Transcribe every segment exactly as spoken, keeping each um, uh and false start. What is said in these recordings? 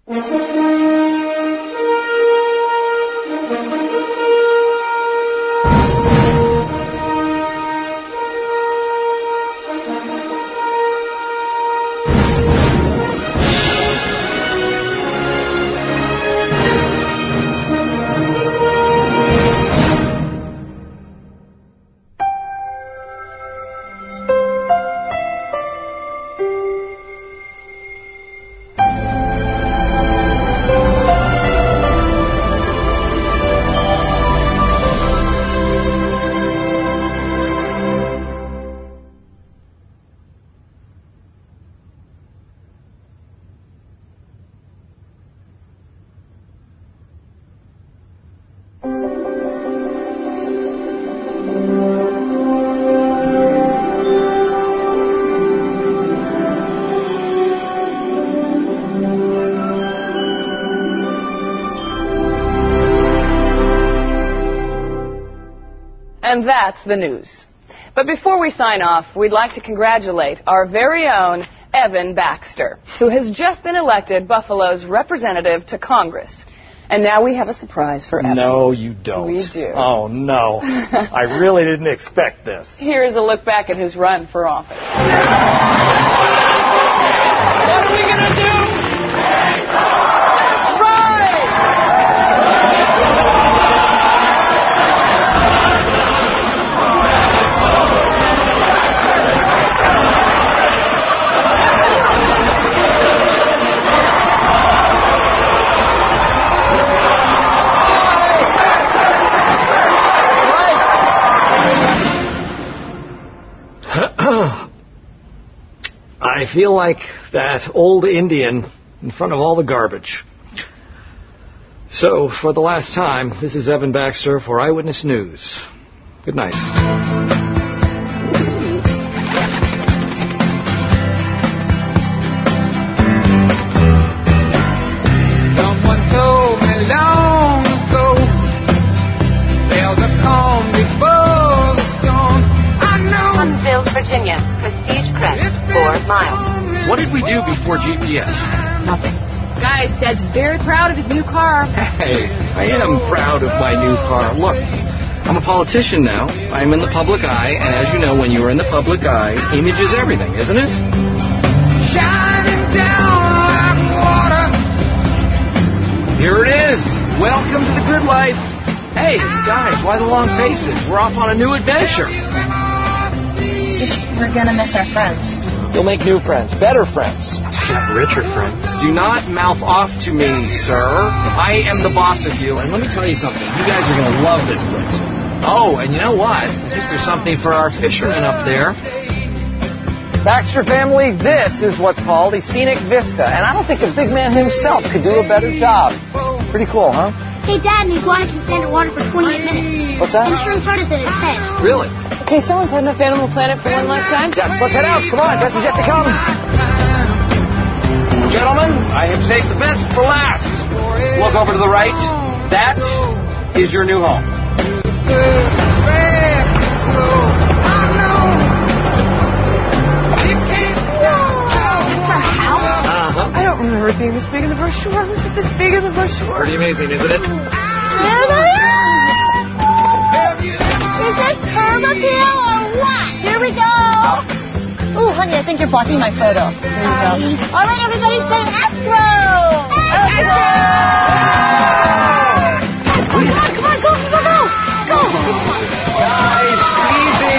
And that's the news. But before we sign off, we'd like to congratulate our very own Evan Baxter, who has just been elected Buffalo's representative to Congress. And now we have a surprise for Evan. No, you don't. We do. Oh, no. I really didn't expect this. Here's a look back at his run for office. What are we going to do? I feel like that old Indian in front of all the garbage. So, for the last time, this is Evan Baxter for Eyewitness News. Good night. Someone told me long ago there's a calm before the storm. I know. Huntsville, Virginia. Prestige Crest. Four miles. What did we do before G P S? Nothing. Guys, Dad's very proud of his new car. Hey, I am proud of my new car. Look, I'm a politician now. I'm in the public eye, and as you know, when you're in the public eye, image is everything, isn't it? Shining down like water. Here it is. Welcome to the good life. Hey, guys, why the long faces? We're off on a new adventure. It's just we're gonna miss our friends. You'll make new friends, better friends. Yeah, richer friends. Do not mouth off to me, sir. I am the boss of you, and let me tell you something. You guys are going to love this place. Oh, and you know what? I think there's something for our fishermen up there. Baxter family, this is what's called a scenic vista, and I don't think the big man himself could do a better job. Pretty cool, huh? Hey, Dad, an iguana can stand underwater for twenty-eight minutes. What's that? Insurance started at its head. Really? Okay, someone's heading up Animal Planet for one last time. Yes, let's head out. Come on, best is yet to come. Gentlemen, I have saved the best for last. Look over to the right. That is your new home. That's our house? Uh-huh. I don't remember it being this big in the brochure. Was it this big in the brochure? Pretty amazing, isn't it? Is this curb appeal or what? Here we go. Ooh, honey, I think you're blocking my photo. Here you go. All right, everybody say Astro. Astro. Please. Come on, go, go, go. Go. Guys, easy.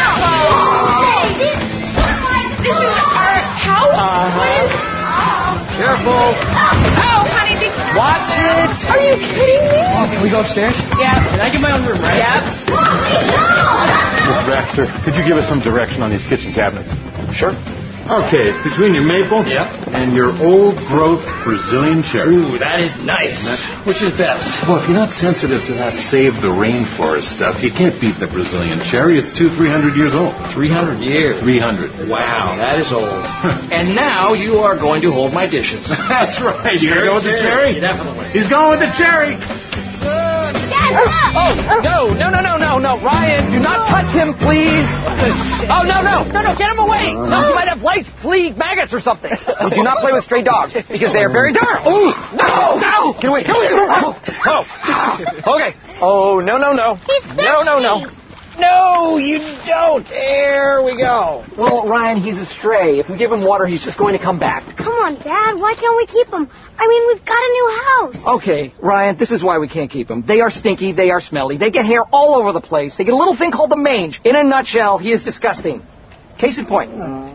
This is our house? Uh-huh. Careful. Oh, honey, be Watch it. Are you kidding me? Oh, can we go upstairs? Yeah. Can I get my own room, right? Yep. Mister Baxter, could you give us some direction on these kitchen cabinets? Sure. Okay, it's between your maple Yep. and your old-growth Brazilian cherry. Ooh, that is nice. Which is best? Well, if you're not sensitive to that save the rainforest stuff, you can't beat the Brazilian cherry. It's two, three hundred years old. three hundred years. Three hundred. Wow, that is old. And now you are going to hold my dishes. That's right. You're going with the cherry? Definitely. He's going with the cherry. Dad, Oh, no, no, no, no, no, no. Ryan, do not touch him, please. Oh, no, no, no, no, get him away. No, he might have lice, flea, maggots or something. We do not play with stray dogs because they are very dark. Oh, no, no. Get away, get away. Oh, okay. Oh, no, no, no. No, no, no. No, you don't. There we go. Well, Ryan, he's a stray. If we give him water, he's just going to come back. Come on, Dad. Why can't we keep him? I mean, we've got a new house. Okay, Ryan, this is why we can't keep them. They are stinky. They are smelly. They get hair all over the place. They get a little thing called the mange. In a nutshell, he is disgusting. Case in point.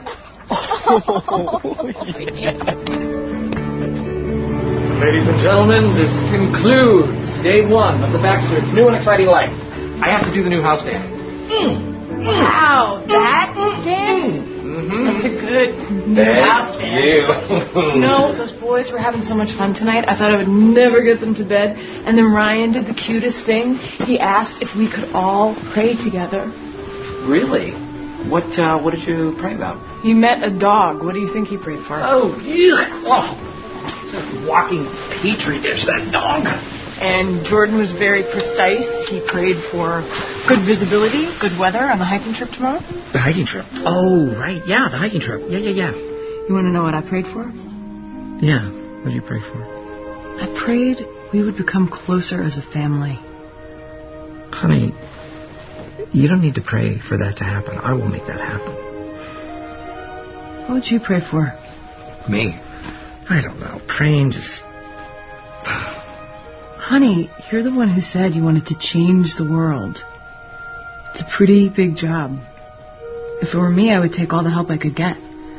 Ladies and gentlemen, this concludes day one of the Baxter's new and exciting life. I have to do the new house dance. Mm. Wow, that dance? Mm-hmm. That's a good house dance. You know, those boys were having so much fun tonight, I thought I would never get them to bed. And then Ryan did the cutest thing. He asked if we could all pray together. Really? What uh, What did you pray about? He met a dog. What do you think he prayed for? Oh, yuck. Oh, just walking petri dish, that dog. And Jordan was very precise. He prayed for good visibility, good weather on the hiking trip tomorrow. The hiking trip? Oh, right. Yeah, the hiking trip. Yeah, yeah, yeah. You want to know what I prayed for? Yeah. What did you pray for? I prayed we would become closer as a family. Honey, you don't need to pray for that to happen. I will make that happen. What would you pray for? Me? I don't know. Praying just... Honey, you're the one who said you wanted to change the world. It's a pretty big job. If it were me, I would take all the help I could get.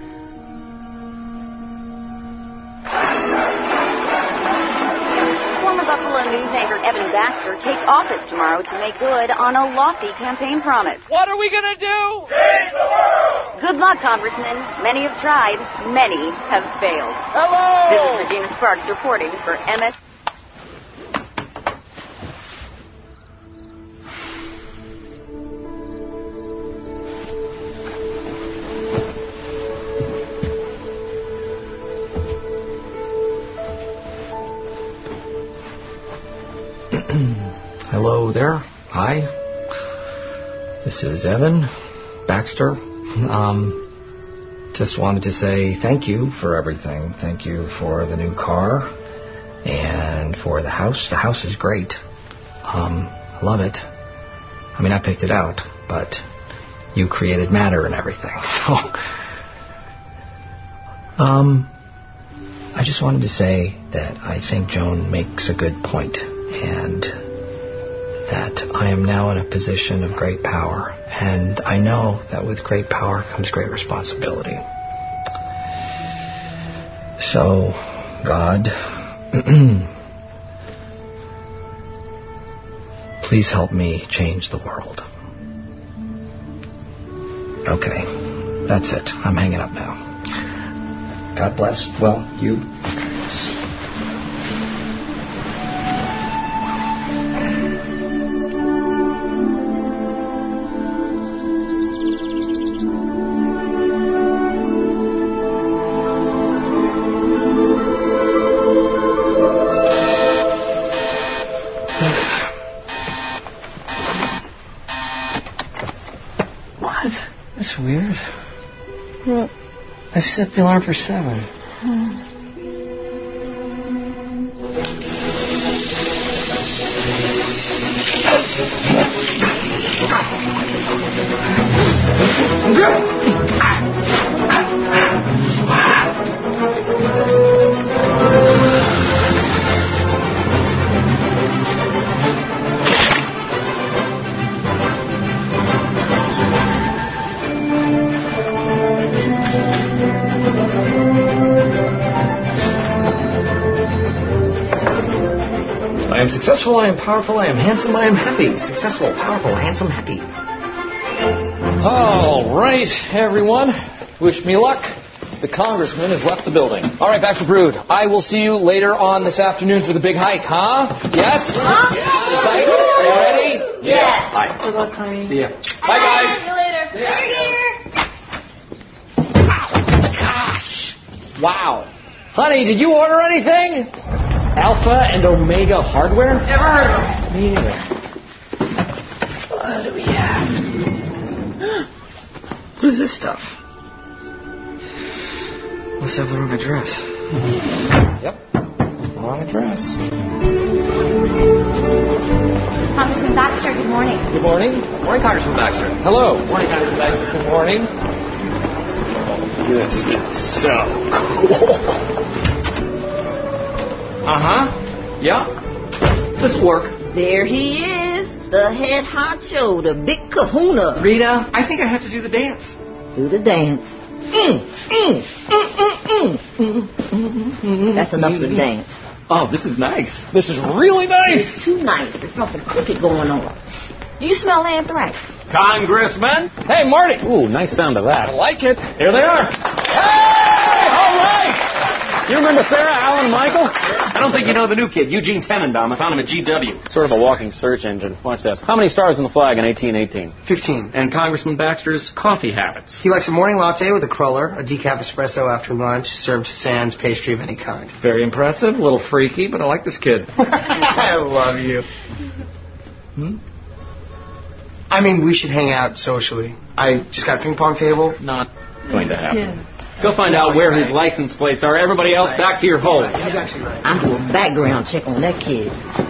Former Buffalo News anchor Evan Baxter takes office tomorrow to make good on a lofty campaign promise. What are we going to do? Change the world! Good luck, Congressman. Many have tried. Many have failed. Hello! This is Regina Sparks reporting for M S. Hello there. Hi. This is Evan Baxter. Um, just wanted to say thank you for everything. Thank you for the new car and for the house. The house is great. Um, I love it. I mean, I picked it out, but you created matter and everything. So, um, I just wanted to say that I think Joan makes a good point, and that I am now in a position of great power, and I know that with great power comes great responsibility. So, God, please help me change the world. Okay, that's it. I'm hanging up now. God bless. Well, you... That's weird. What? I set the alarm for seven. Hmm. I am successful, I am powerful, I am handsome, I am happy. Successful, powerful, handsome, happy. All right, everyone. Wish me luck. The congressman has left the building. All right, back for Brood. I will see you later on this afternoon for the big hike, huh? Yes? Huh? Excited? Are you ready? Yeah. Bye. Good luck, honey. See ya. Bye, guys. See you later. Gosh. Wow. Honey, did you order anything? Alpha and Omega Hardware? Never heard of it. Me either. What do we have? What is this stuff? Let's have the wrong address. Yep. Wrong address. Congressman Baxter, good morning. Good morning. Good morning, Congressman Baxter. Hello. Good morning, Congressman Baxter. Good morning. This is so cool. Uh-huh. Yeah. This'll work. There he is, the head honcho, the big kahuna. Rita, I think I have to do the dance. Do the dance. Mm, mm, mm, mm, mm, mm, mm. That's enough of the dance. Oh, this is nice. This is really nice. It's too nice. There's nothing crooked going on. Do you smell anthrax? Congressman. Hey, Marty. Ooh, nice sound of that. I like it. Here they are. Hey! All right! You remember Sarah, Alan, and Michael? I don't think you know the new kid, Eugene Tenenbaum. I found him at G W. Sort of a walking search engine. Watch this. How many stars in the flag in eighteen eighteen? Fifteen. And Congressman Baxter's coffee habits? He likes a morning latte with a cruller, a decaf espresso after lunch, served sans pastry of any kind. Very impressive, a little freaky, but I like this kid. I love you. Hmm? I mean, we should hang out socially. I just got a ping pong table. Not going to happen. Yeah. Go find out where his license plates are. Everybody else, back to your hole. He's actually right. I'm doing a background check on that kid.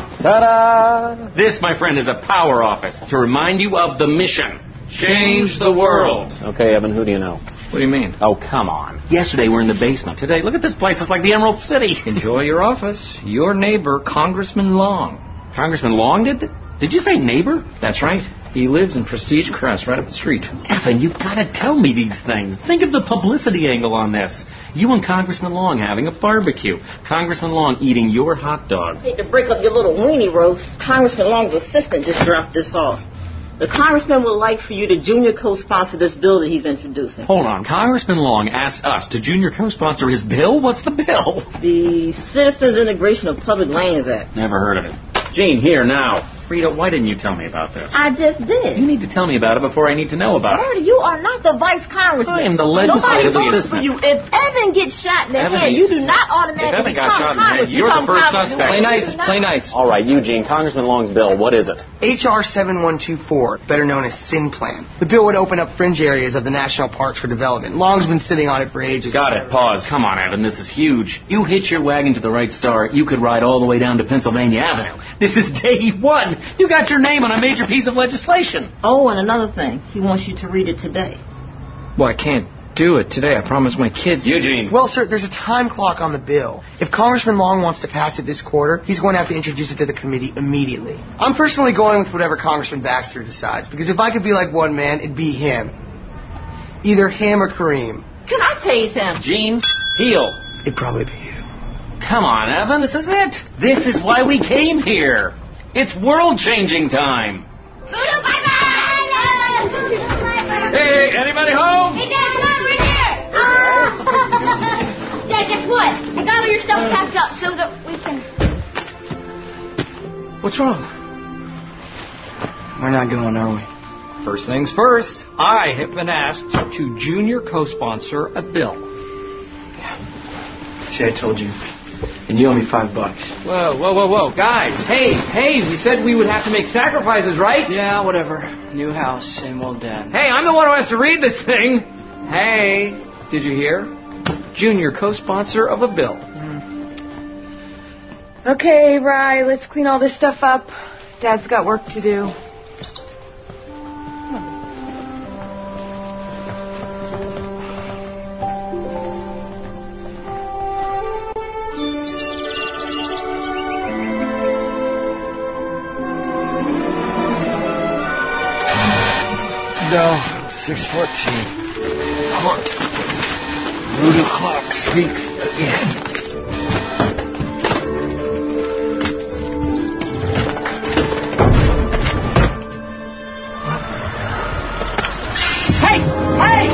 Ta-da! This, my friend, is a power office to remind you of the mission. Change the world. Okay, Evan, who do you know? What do you mean? Oh, come on. Yesterday we're in the basement. Today, look at this place. It's like the Emerald City. Enjoy your office. Your neighbor, Congressman Long. Congressman Long did? Did you say neighbor? That's right. He lives in Prestige Crest, right up the street. Evan, you've got to tell me these things. Think of the publicity angle on this. You and Congressman Long having a barbecue. Congressman Long eating your hot dog. Hate to break up your little weenie roast. Congressman Long's assistant just dropped this off. The congressman would like for you to junior co-sponsor this bill that he's introducing. Hold on. Congressman Long asked us to junior co-sponsor his bill? What's the bill? The Citizens Integration of Public Lands Act. Never heard of it. Gene, here, now. Rita, why didn't you tell me about this? I just did. You need to tell me about it before I need to know about Marty, it. you are not the vice congressman. I am the legislative Nobody assistant. for you. If Evan gets shot in the Evan head, needs you to- do not automatically If Evan got become shot in the head, congressman. you're the Become first congressman. suspect. Play You nice. do not- Play nice. All right, Eugene, Congressman Long's bill, what is it? H R seven one two four, better known as Sin Plan. The bill would open up fringe areas of the national parks for development. Long's been sitting on it for ages. Got it. Pause. Come on, Evan. This is huge. You hitch your wagon to the right star, you could ride all the way down to Pennsylvania Avenue. This is day one. You got your name on a major piece of legislation. Oh, and another thing. He wants you to read it today. Well, I can't do it today. I promised my kids. Eugene. Well, sir, there's a time clock on the bill. If Congressman Long wants to pass it this quarter, he's going to have to introduce it to the committee immediately. I'm personally going with whatever Congressman Baxter decides, because if I could be like one man, it'd be him. Either him or Kareem. Can I tase him? Gene, heel. It'd probably be you. Come on, Evan. This is it. This is why we came here. It's world-changing time. Hey, anybody home? Hey, Dad, come on, we're here. Dad, guess what? I got all your stuff packed up so that we can... What's wrong? We're not going, are we? First things first, I have been asked to junior co-sponsor a bill. See, I told you. And you owe me five bucks. Whoa, whoa, whoa, whoa. Guys, hey, hey, we said we would have to make sacrifices, right? Yeah, whatever. New house, same old dad. Hey, I'm the one who has to read this thing. Hey, did you hear? Junior co-sponsor of a bill. Okay, Rye, let's clean all this stuff up. Dad's got work to do. No, six fourteen. Voodoo clock speaks again. Hey! Hey!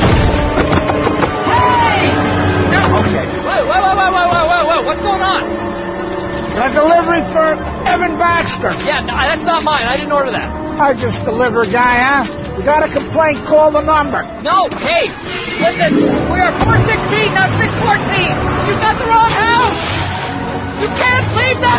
Hey! No, okay. Whoa, whoa, whoa, whoa, whoa, whoa, whoa, what's going on? A delivery for Evan Baxter. Yeah, no, that's not mine. I didn't order that. I just delivered, guy, huh? You got a complaint, call the number. No, hey, listen, we are four sixteen, not six fourteen. You got the wrong house. You can't leave the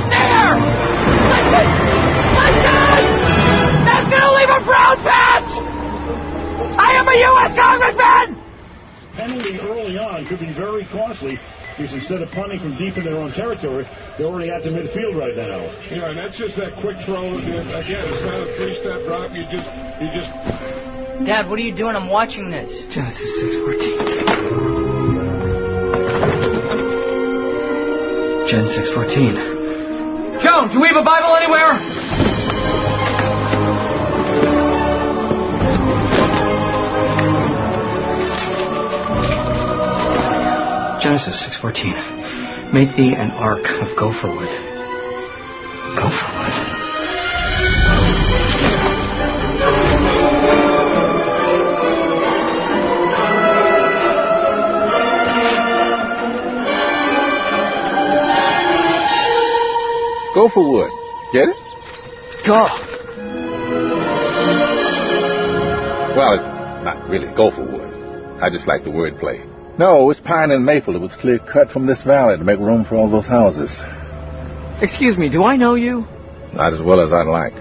Because instead of punting from deep in their own territory, they're already at the midfield right now. Yeah, and that's just that quick throw. Again, it's not a three-step drop. You just, you just. Dad, what are you doing? I'm watching this. Genesis six fourteen. Gen six fourteen. Joan, do we have a Bible anywhere? Genesis six fourteen. Make thee an ark of gopher wood. Gopher wood. Gopher wood. Get it? Go. Well, it's not really gopher wood. I just like the word play. No, it's pine and maple. It was clear cut from this valley to make room for all those houses. Excuse me, do I know you? Not as well as I'd like.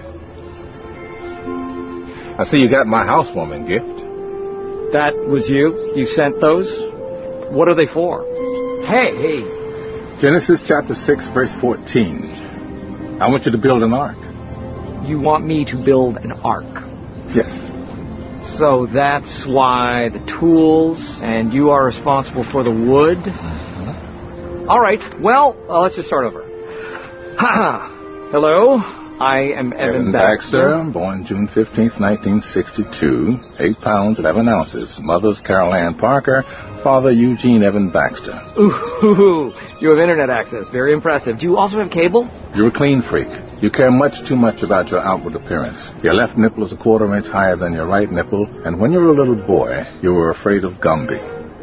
I see you got my housewarming gift. That was you? You sent those? What are they for? Hey, hey. Genesis chapter six, verse fourteen. I want you to build an ark. You want me to build an ark? Yes. So that's why the tools, and you are responsible for the wood? Uh-huh. All right, well, uh, let's just start over. Hello, I am Evan, Evan Baxter. Baxter, born June fifteenth, nineteen sixty-two, eight pounds, eleven ounces. Mother's Carol Ann Parker, father Eugene Evan Baxter. Ooh, you have internet access. Very impressive. Do you also have cable? You're a clean freak. You care much too much about your outward appearance. Your left nipple is a quarter inch higher than your right nipple, and when you were a little boy, you were afraid of Gumby.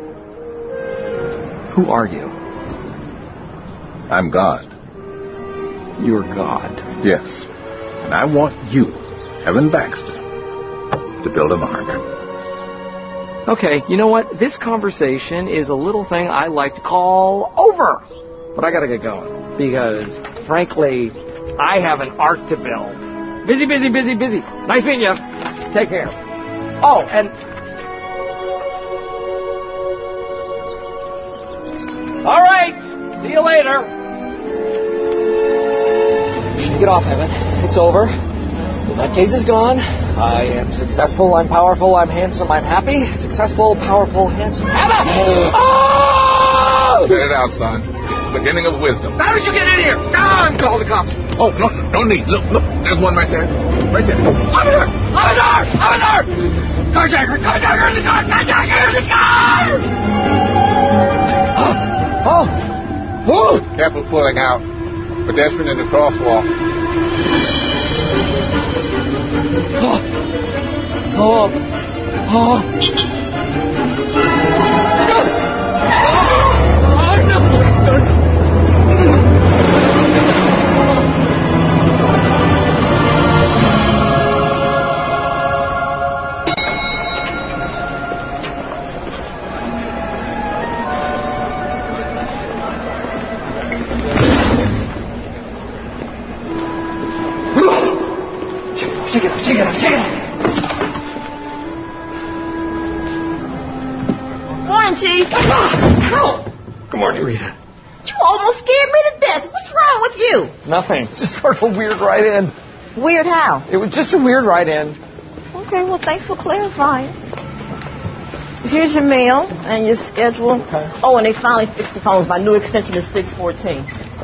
Who are you? I'm God. You're God? Yes. And I want you, Evan Baxter, to build an ark. Okay, you know what? This conversation is a little thing I like to call over. But I gotta get going. Because, frankly, I have an ark to build. Busy, busy, busy, busy. Nice meeting you. Take care. Oh, and... All right. See you later. Get off, Evan. It's over. That case is gone. I am successful, I'm powerful, I'm handsome, I'm happy. Successful, powerful, handsome. Evan! Oh! Get it out, son. It's the beginning of wisdom. How did you get in here? Don! Call the cops. Oh, no, no need. Look, look. There's one right there. Right there. Officer! Officer! Officer! Carjacker! Carjacker in the car! Carjacker in the car! Oh! Oh! Careful pulling out. Pedestrian in the crosswalk. Oh! Oh! Oh! Shake it off, shake it off, shake it off. Morning, Chief. Ow! Good morning, Rita. You almost scared me to death. What's wrong with you? Nothing. Just sort of a weird ride-in. Weird how? It was just a weird ride-in. Okay, well, thanks for clarifying. Here's your mail and your schedule. Okay. Oh, and they finally fixed the phones. My new extension is six fourteen.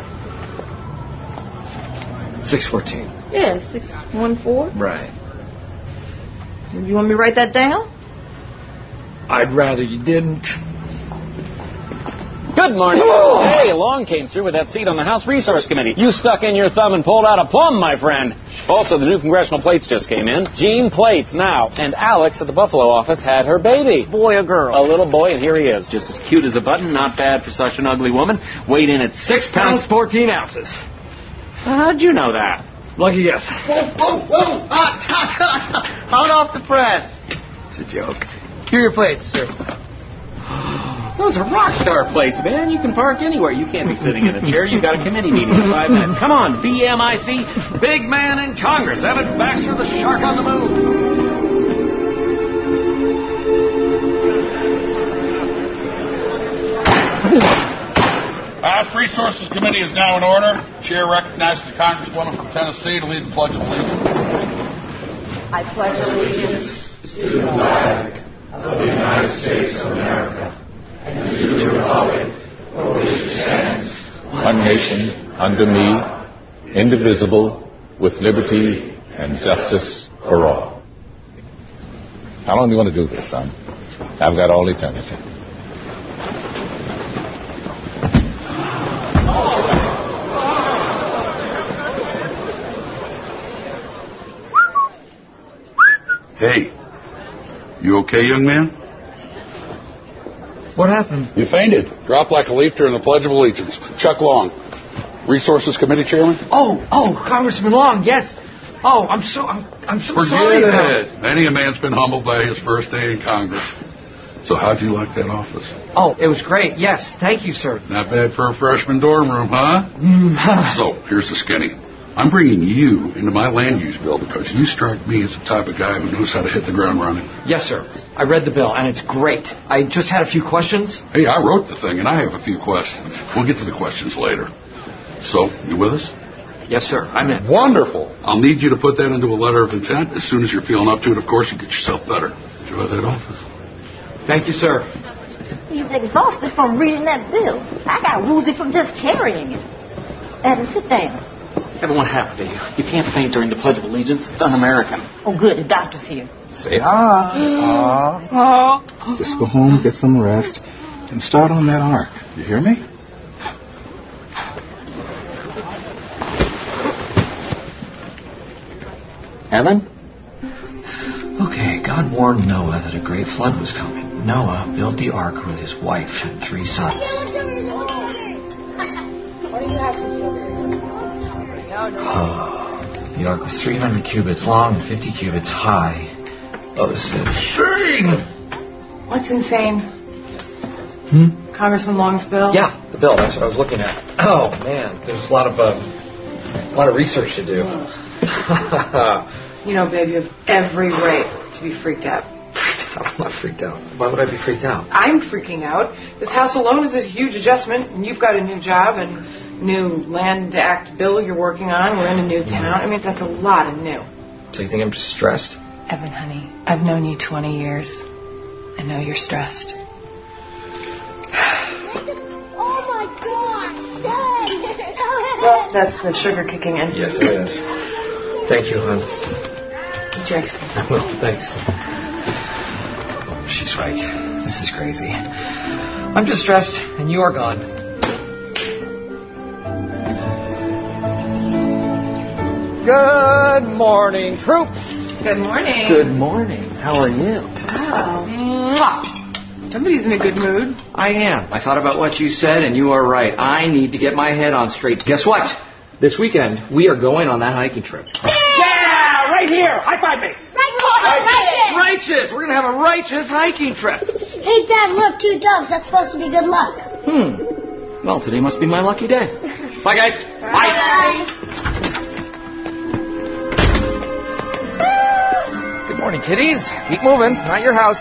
six fourteen. Yeah, six one four. Right. You want me to write that down? I'd rather you didn't. Good morning. Hey, Long came through with that seat on the House Resource Committee. You stuck in your thumb and pulled out a plum, my friend. Also, the new congressional plates just came in. Jean Plates now. And Alex at the Buffalo office had her baby. Boy or girl? A little boy, and here he is. Just as cute as a button. Not bad for such an ugly woman. Weighed in at six pounds, fourteen ounces. How'd you know that? Lucky guess. Whoa, whoa, whoa! Ah, hot off the press. It's a joke. Here are your plates, sir. Those are rock star plates, man. You can park anywhere. You can't be sitting in a chair. You've got a committee meeting in five minutes. Come on, B M I C, big man in Congress. Evan Baxter, the shark on the moon. House Resources Committee is now in order. Chair recognizes the Congresswoman from Tennessee to lead the Pledge of Allegiance. I pledge allegiance to the flag of the United States of America and to the republic for which it stands, one nation, under me, indivisible, with liberty and justice for all. How long do you want to do this, son? I've got all eternity. Hey, you okay, young man? What happened? You fainted. Dropped like a leaf during the Pledge of Allegiance. Chuck Long, Resources Committee Chairman. Oh, oh, Congressman Long, yes. Oh, I'm so, I'm, I'm so Forget sorry. Forget it. Many a man's been humbled by his first day in Congress. So how'd you like that office? Oh, it was great. Yes, thank you, sir. Not bad for a freshman dorm room, huh? Mm. So, here's the skinny. I'm bringing you into my land use bill because you strike me as the type of guy who knows how to hit the ground running. Yes, sir. I read the bill, and it's great. I just had a few questions. Hey, I wrote the thing, and I have a few questions. We'll get to the questions later. So, you with us? Yes, sir. I'm in. Wonderful. I'll need you to put that into a letter of intent. As soon as you're feeling up to it, of course, you get yourself better. Enjoy that office. Thank you, sir. He's exhausted from reading that bill. I got woozy from just carrying it. Evan, sit down. Evan, what happened to you? You can't faint during the Pledge of Allegiance. It's un-American. Oh, good. The doctor's here. Say ah. Ah. Just go home, get some rest, and start on that arc. You hear me? Evan? Okay, God warned Noah that a great flood was coming. Noah built the ark with his wife and three sons. Oh, the ark was three hundred cubits long and fifty cubits high. Oh, this is insane! What's insane? Hmm? Congressman Long's bill? Yeah, the bill. That's what I was looking at. Oh, man, there's a lot of, um, a lot of research to do. You know, babe, you have every right to be freaked out. I'm not freaked out. Why would I be freaked out? I'm freaking out. This house alone is a huge adjustment, and you've got a new job and new Land Act bill you're working on. We're in a new town. I mean, that's a lot of new. So you think I'm just stressed? Evan, honey, I've known you twenty years. I know you're stressed. Oh, my gosh. Well, that's the sugar kicking in. Yes, it is. Thank you, hon. Get your ice cream. I will, thanks. Oh, she's right. This is crazy. I'm just stressed, and you are gone. Good morning, troops. Good morning. Good morning. How are you? Oh. Mwah. Somebody's in a good mood. I am. I thought about what you said, and you are right. I need to get my head on straight. Guess what? This weekend, we are going on that hiking trip. Yeah! Right here! High five me! Righteous! Righteous! We're going to have a righteous hiking trip. Hey, Dad, look, two doves. That's supposed to be good luck. Hmm. Well, today must be my lucky day. Bye, guys. Bye. Bye. Good morning, kiddies. Keep moving. Not your house.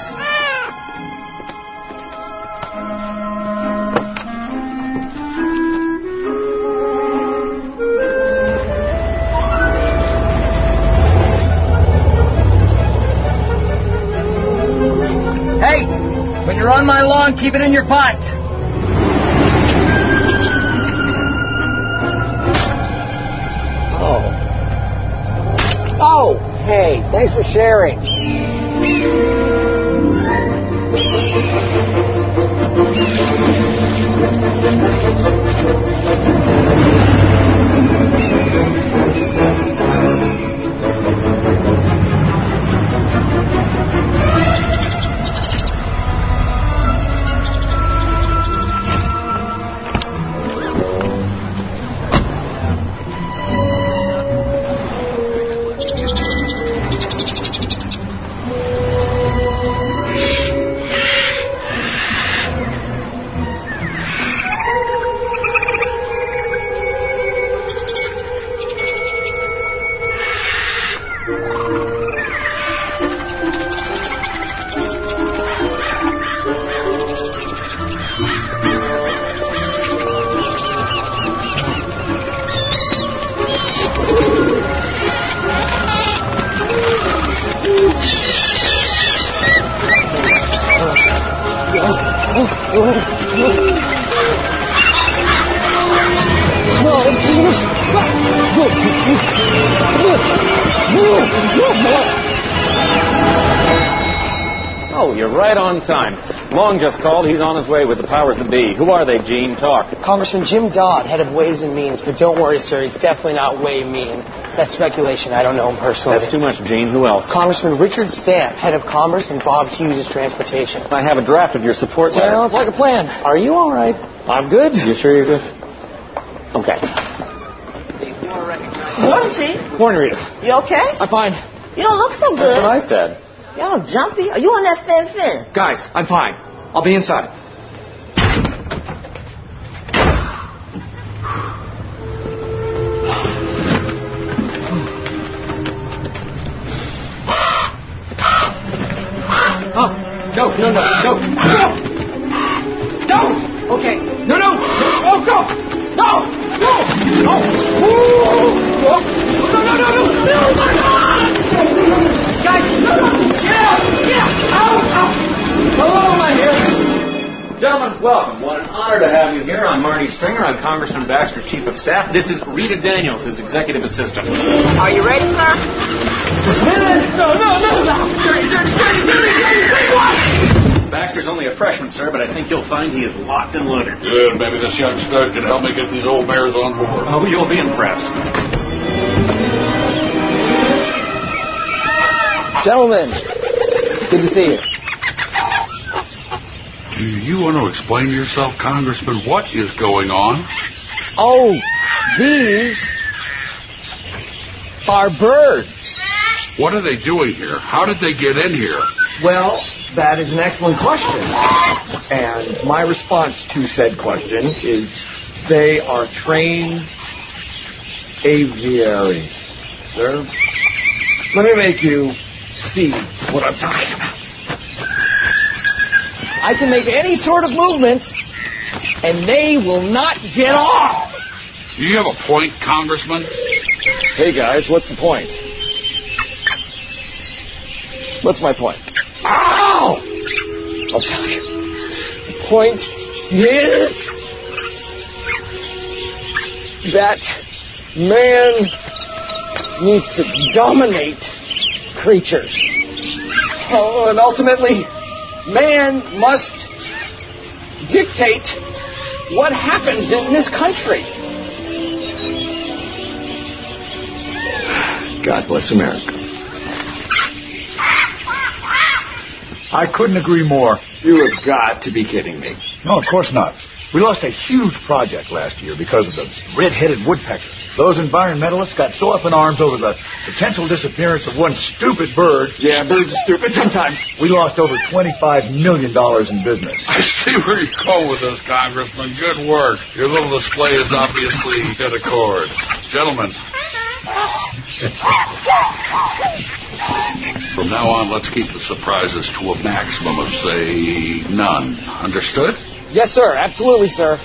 Hey, when you're on my lawn, keep it in your pot. Oh. Oh, hey, thanks for sharing. right on time. Long just called. He's on his way with the powers that be. Who are they, Gene? Talk. Congressman Jim Dodd, head of Ways and Means, but don't worry, sir, he's definitely not way mean. That's speculation. I don't know him personally. That's too much, Gene. Who else? Congressman Richard Stamp, head of Commerce, and Bob Hughes is Transportation. I have a draft of your support letter. Sounds like a plan. Are you all right? I'm good. You sure you're good? Okay. Morning, Chief. Morning, Rita. You okay? I'm fine. You don't look so good. That's what I said. Y'all jumpy. Are you on that fin fin? Guys, I'm fine. I'll be inside. Oh, no, no, no, no, no! Don't! Okay. No, no! Oh, go! No! No! No! Ooh! No! No, no, no, no! No, my God! Guys, no, no! Get out! Get out! Out! Out! Hello, my dear. Gentlemen, welcome. What an honor to have you here. I'm Marty Stringer. I'm Congressman Baxter's Chief of Staff. This is Rita Daniels, his Executive Assistant. Are you ready, sir? No, no, no, no! Dirty, dirty, dirty, dirty, dirty, say what? Baxter's only a freshman, sir, but I think you'll find he is locked and loaded. Good. Maybe this young stud can help me get these old bears on board. Oh, you'll be impressed. Gentlemen, good to see you. Do you want to explain yourself, Congressman? What is going on? Oh, these are birds. What are they doing here? How did they get in here? Well, that is an excellent question. And my response to said question is they are trained aviaries, sir. Let me make you see what I'm talking about. I can make any sort of movement, and they will not get off. Do you have a point, Congressman? Hey, guys, what's the point? What's my point? Ow! I'll tell you. The point is that man needs to dominate creatures. Oh, and ultimately, man must dictate what happens in this country. God bless America. I couldn't agree more. You have got to be kidding me. No, of course not. We lost a huge project last year because of the red-headed woodpecker. Those environmentalists got so up in arms over the potential disappearance of one stupid bird. Yeah, birds are stupid sometimes. We lost over twenty-five million dollars in business. I see where you go with this, Congressman. Good work. Your little display is obviously hit a chord. Gentlemen. From now on, let's keep the surprises to a maximum of, say, none. Understood? Yes, sir. Absolutely, sir.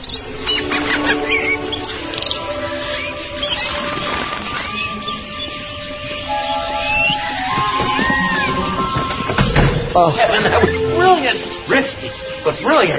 Oh. Kevin, that was brilliant. Risky, but brilliant.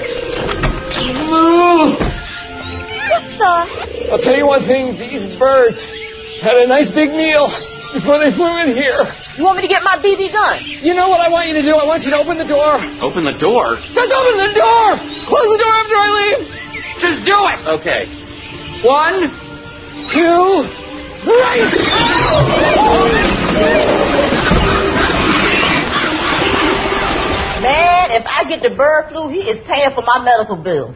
What the? I'll tell you one thing. These birds had a nice big meal before they flew in here. You want me to get my B B gun? You know what I want you to do? I want you to open the door. Open the door? Just open the door! Close the door after I leave! Just do it! Okay. One, two, three! Man, if I get the bird flu, he is paying for my medical bills.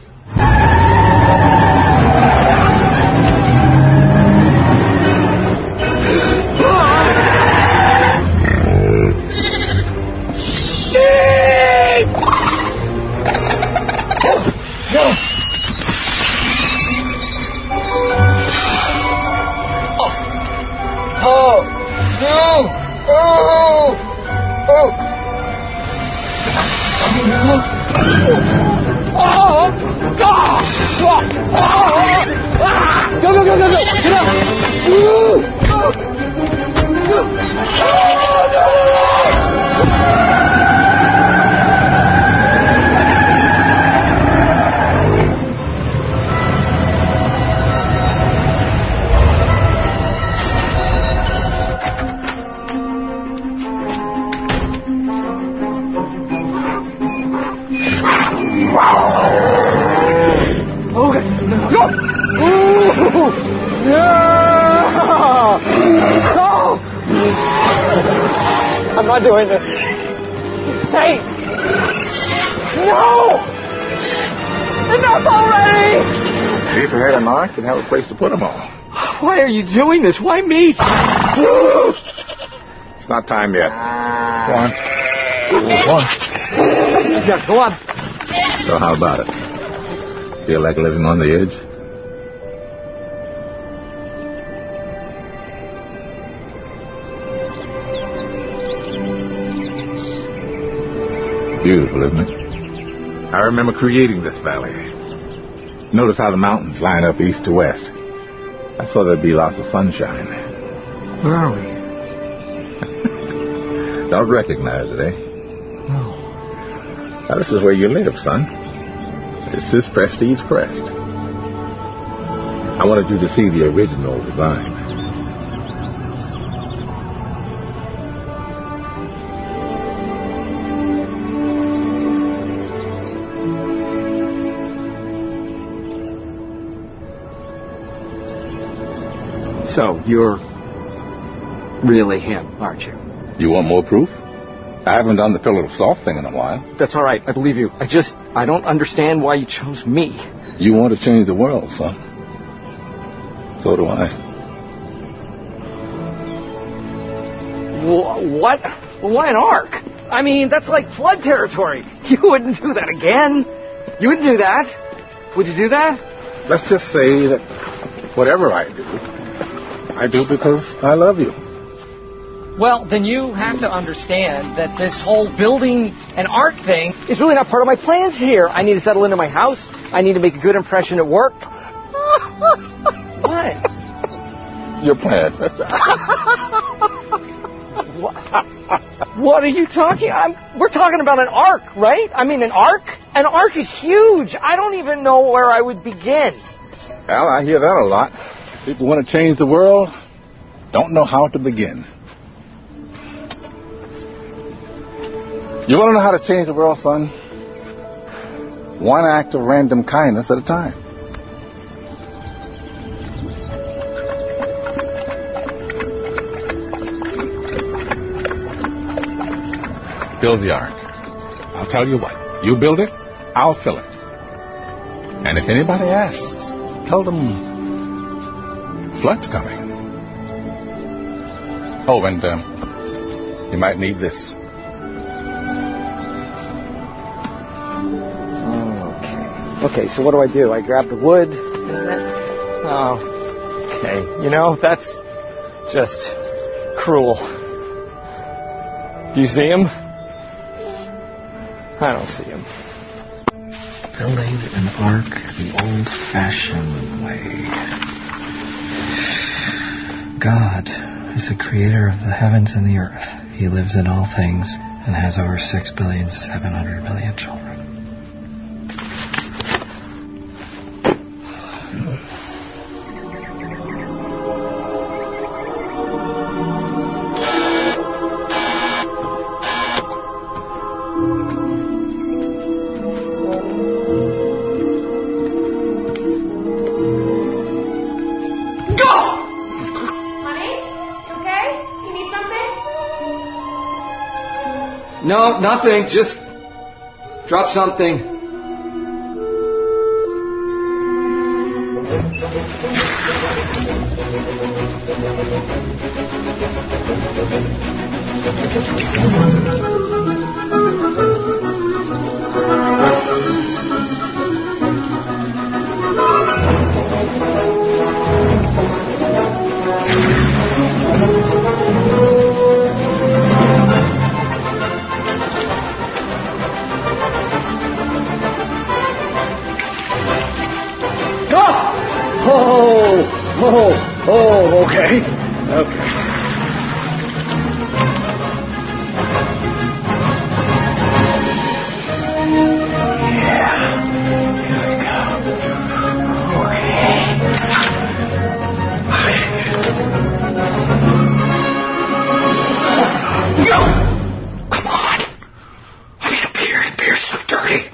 Oh, no! Oh! Oh! Oh, God! not doing this. It's safe. No! Enough already! See, if you had an ark, you'd have a place to put them all. Why are you doing this? Why me? It's not time yet. Go on. Go on. Yeah, go on. So how about it? Feel like living on the edge? Beautiful, isn't it? I remember creating this valley. Notice how the mountains line up east to west. I thought there'd be lots of sunshine. Where are we? Don't recognize it, eh? No. Now, this is where you live, son. This is Prestige Crest. I wanted you to see the original design. So, you're really him, aren't you? You want more proof? I haven't done the pillar of salt thing in a while. That's all right. I believe you. I just, I don't understand why you chose me. You want to change the world, son. So do I. Wh- what? Why an ark? I mean, that's like flood territory. You wouldn't do that again. You wouldn't do that. Would you do that? Let's just say that whatever I do, I do because I love you. Well, then you have to understand that this whole building an ark thing is really not part of my plans here. I need to settle into my house. I need to make a good impression at work. What? Your plans. That's what? What are you talking? I'm, we're talking about an ark, right? I mean, an ark? An ark is huge. I don't even know where I would begin. Well, I hear that a lot. People want to change the world, don't know how to begin. You want to know how to change the world, son? One act of random kindness at a time. Build the ark. I'll tell you what. You build it, I'll fill it. And if anybody asks, tell them flood's coming. Oh, and um, you might need this. Okay, so what do I do? I grab the wood and then... Oh, okay. You know, that's just cruel. Do you see him? I don't see him. Building an ark the old-fashioned way. God is the creator of the heavens and the earth. He lives in all things and has over six billion, seven hundred million children. No, nothing. Just drop something. Oh, oh, okay. Okay. Yeah. Here we go. Okay. No! Come on. I mean, beer, beer's so dirty.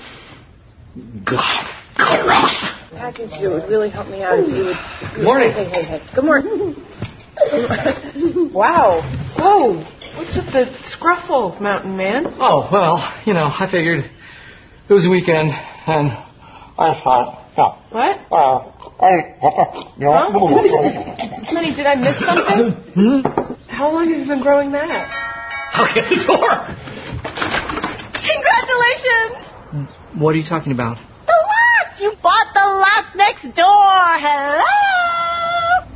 God, gross. Packing to it would really help me out if you would. Good morning. Hey, hey, hey. Good morning. Wow. Oh, What's with the scruffle, Mountain Man? Oh, well, you know, I figured it was a weekend, and I thought, yeah. What? Uh, I, you know, huh? Honey, did I miss something? Hmm? How long have you been growing that? I'll get the door. Congratulations! What are you talking about? The lots! You bought the lots next door! Hello!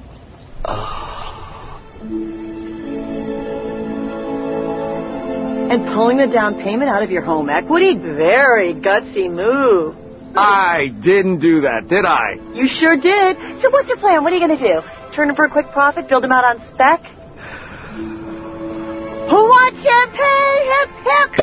Oh. And pulling the down payment out of your home equity? Very gutsy move. I didn't do that, did I? You sure did. So what's your plan? What are you going to do? Turn them for a quick profit? Build them out on spec? Who wants champagne? Hip, hip,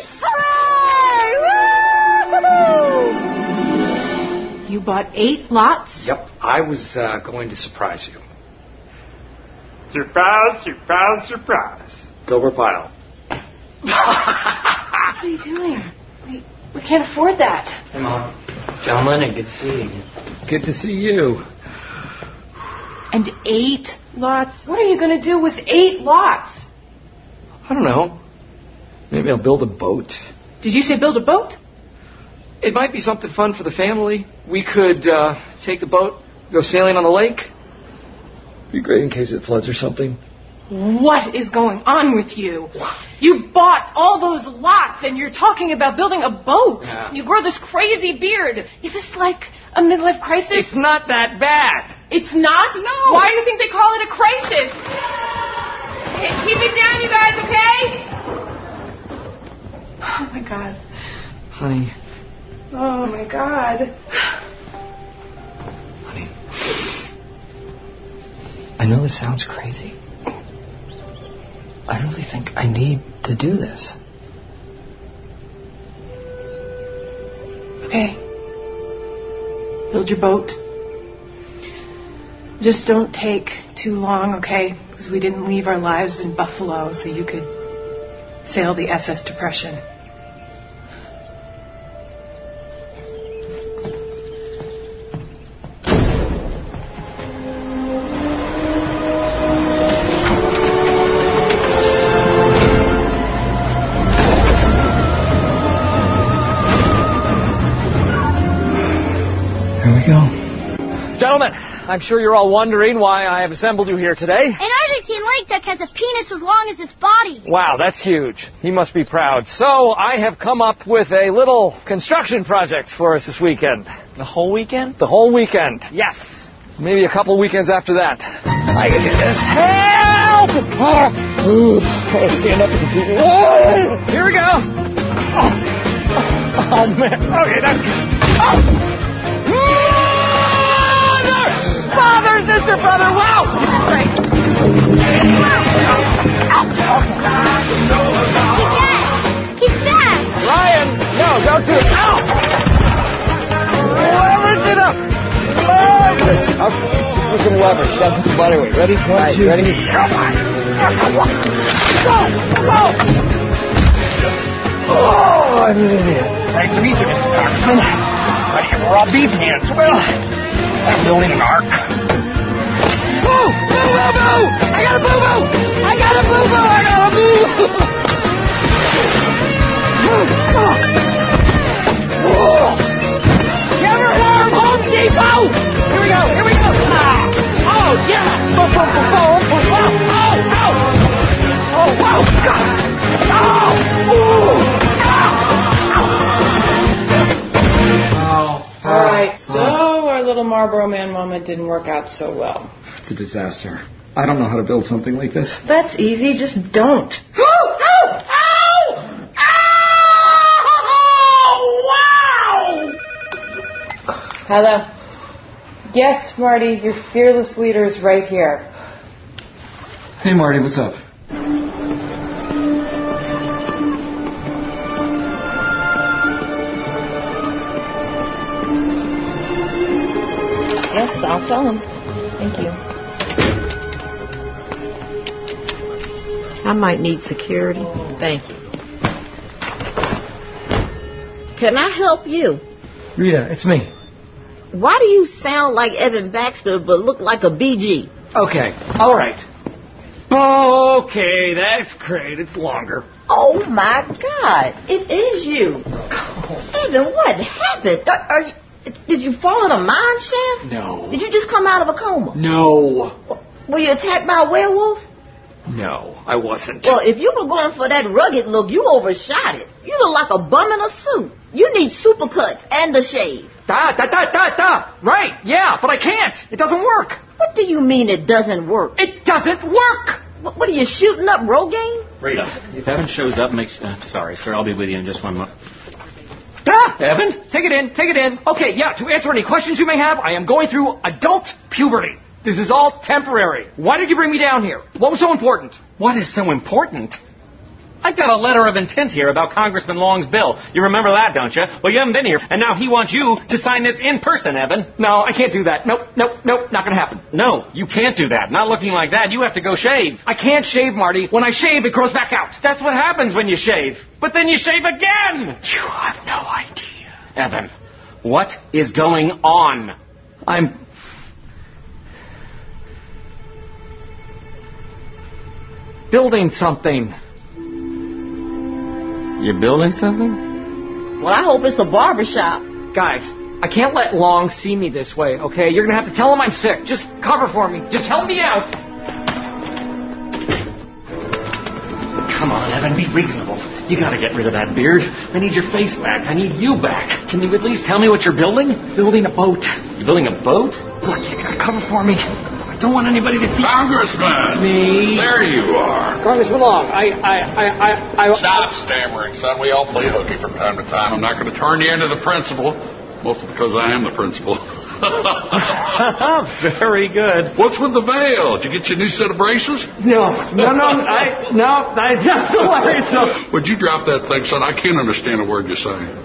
hooray! Woo! You bought eight lots? Yep. I was uh, going to surprise you. Surprise, surprise, surprise. Gilbert Pyle. What are you doing? We, we can't afford that. Hey, Mom. John Lennon, good to see you again. Good to see you. And eight lots? What are you going to do with eight lots? I don't know. Maybe I'll build a boat. Did you say build a boat? It might be something fun for the family. We could uh, take the boat, go sailing on the lake. Be great in case it floods or something. What is going on with you? You bought all those lots and you're talking about building a boat. Yeah. You grow this crazy beard. Is this like a midlife crisis? It's not that bad. It's not? No. Why do you think they call it a crisis? Hey, keep it down, you guys, okay? Oh, my God. Honey. Oh, my God. Honey. I know this sounds crazy. I really think I need to do this. Okay. Build your boat. Just don't take too long, okay? Because we didn't leave our lives in Buffalo so you could sail the S S Depression. Gentlemen, I'm sure you're all wondering why I have assembled you here today. An Argentine lake duck has a penis as long as its body. Wow, that's huge. He must be proud. So I have come up with a little construction project for us this weekend. The whole weekend? The whole weekend, yes. Maybe a couple weekends after that. I can do this. Help! Oh, gotta stand up and compete. Here we go. Oh, oh man. Okay, that's good. Oh. Father, sister, brother, wow! Great. Keep back! Ryan, no, don't do it. Ow! Leverage it up. Leverage. Okay, just put some leverage. That's the body weight. Ready? One, right, two, ready? Go! Go! Oh, I'm an idiot. Nice to meet you, Mister Congressman. Ready for all beef hands? Well, I'm building an ark. Boo! Boo, boo, boo! I got a boo, boo! I got a boo, boo! I got a boo! You ever heard of Home Depot? Here we go, here we go! Ah. Oh, yeah! Boom, boom, boom, boom, boom, boom. Oh, oh! Oh, wow! Oh! Ooh! All right, so our little Marlboro Man moment didn't work out so well. It's a disaster. I don't know how to build something like this. That's easy, just don't. Ow! Ow! Ow! Ow! Wow! Hello. Yes, Marty, your fearless leader is right here. Hey, Marty, what's up? Yes, I'll sell them. Thank you. I might need security. Thank you. Can I help you? Rita, it's me. Why do you sound like Evan Baxter but look like a B G? Okay, all right. Okay, that's great. It's longer. Oh, my God. It is you. Evan, what happened? Are, are you, did you fall in a mine shaft? No. Did you just come out of a coma? No. Were you attacked by a werewolf? No, I wasn't. Well, if you were going for that rugged look, you overshot it. You look like a bum in a suit. You need supercuts and a shave. Da, da, da, da, da. Right, yeah, but I can't. It doesn't work. What do you mean it doesn't work? It doesn't work. What, what are you shooting up, Rogaine? Rita, if Evan shows up, make... Uh, sorry, sir, I'll be with you in just one moment. Ah, Evan, take it in, take it in. Okay, yeah, to answer any questions you may have, I am going through adult puberty. This is all temporary. Why did you bring me down here? What was so important? What is so important? I've got a letter of intent here about Congressman Long's bill. You remember that, don't you? Well, you haven't been here, and now he wants you to sign this in person, Evan. No, I can't do that. Nope, nope, nope, not going to happen. No, you can't do that. Not looking like that. You have to go shave. I can't shave, Marty. When I shave, it grows back out. That's what happens when you shave. But then you shave again. You have no idea. Evan, what is going on? I'm... building something. You're building something? Well, I hope it's a barbershop. Guys, I can't let Long see me this way, okay? You're going to have to tell him I'm sick. Just cover for me. Just help me out. Come on, Evan, be reasonable. You got to get rid of that beard. I need your face back. I need you back. Can you at least tell me what you're building? Building a boat. You're building a boat? Look, you got to cover for me. I don't want anybody to see... Congressman! Me? There you are. Congressman Long, I, I, I, I... I Stop stammering, son. We all play hooky from time to time. I'm not going to turn you into the principal, mostly because I am the principal. Very good. What's with the veil? Did you get your new set of braces? No, no, no, I, no, I, that's hilarious. No. Would you drop that thing, son? I can't understand a word you're saying.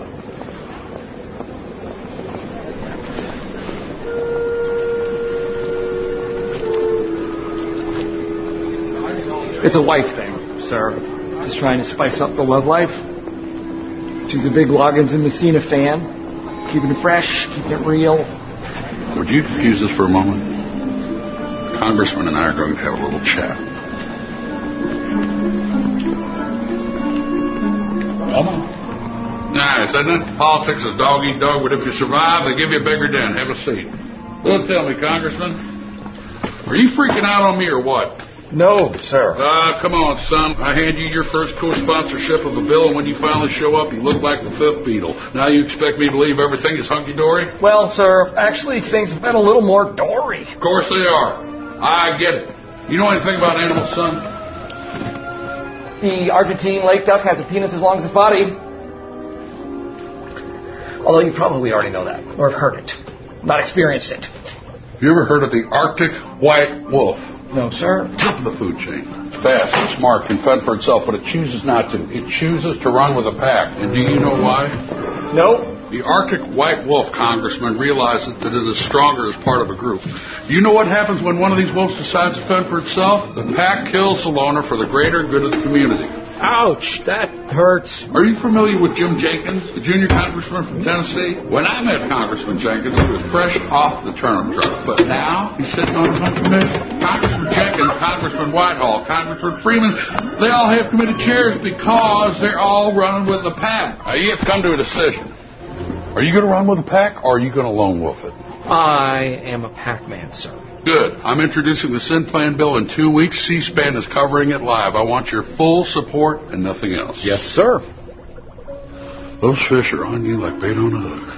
It's a wife thing, sir. Just trying to spice up the love life. She's a big Loggins and Messina fan. Keeping it fresh, keeping it real. Would you excuse us for a moment? The Congressman and I are going to have a little chat. Come on. Nice, isn't it? Politics is dog eat dog, but if you survive, they give you a bigger den. Have a seat. Well, tell me, Congressman, are you freaking out on me or what? No, sir. Ah, uh, come on, son. I hand you your first co-sponsorship of the bill, and when you finally show up, you look like the fifth Beatle. Now you expect me to believe everything is hunky-dory? Well, sir, actually, things have been a little more dory. Of course they are. I get it. You know anything about animals, son? The Argentine lake duck has a penis as long as its body. Although you probably already know that, or have heard it. Not experienced it. Have you ever heard of the Arctic white wolf? No, sir. Top of the food chain. Fast and smart, can fend for itself, but it chooses not to. It chooses to run with a pack. And do you know why? No. The Arctic white wolf, Congressman, realizes that it is stronger as part of a group. Do you know what happens when one of these wolves decides to fend for itself? The pack kills the loner for the greater good of the community. Ouch, that hurts. Are you familiar with Jim Jenkins, the junior congressman from Tennessee? When I met Congressman Jenkins, he was fresh off the turnip truck. But now, he's sitting on a bunch of men. Congressman Jenkins, Congressman Whitehall, Congressman Freeman, they all have committee chairs because they're all running with the pack. Now, you have come to a decision. Are you going to run with the pack, or are you going to lone wolf it? I am a pack man, sir. Good. I'm introducing the Sin Plan bill in two weeks. C-SPAN is covering it live. I want your full support and nothing else. Yes, sir. Those fish are on you like bait on a hook.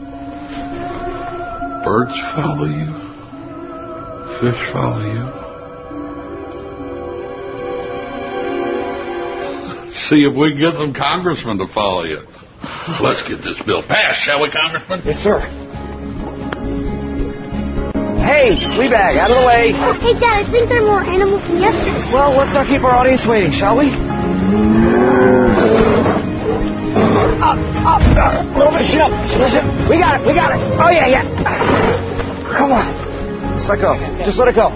Birds follow you. Fish follow you. See if we can get some congressmen to follow you. Let's get this bill passed, shall we, Congressman? Yes, sir. Hey, Fleabag, out of the way. Oh, hey, Dad, I think there are more animals than yesterday. Well, let's not keep our audience waiting, shall we? Up, up, a little bit, shut up. We got it, we got it. Oh, yeah, yeah. Come on. Just let go. Just let it go.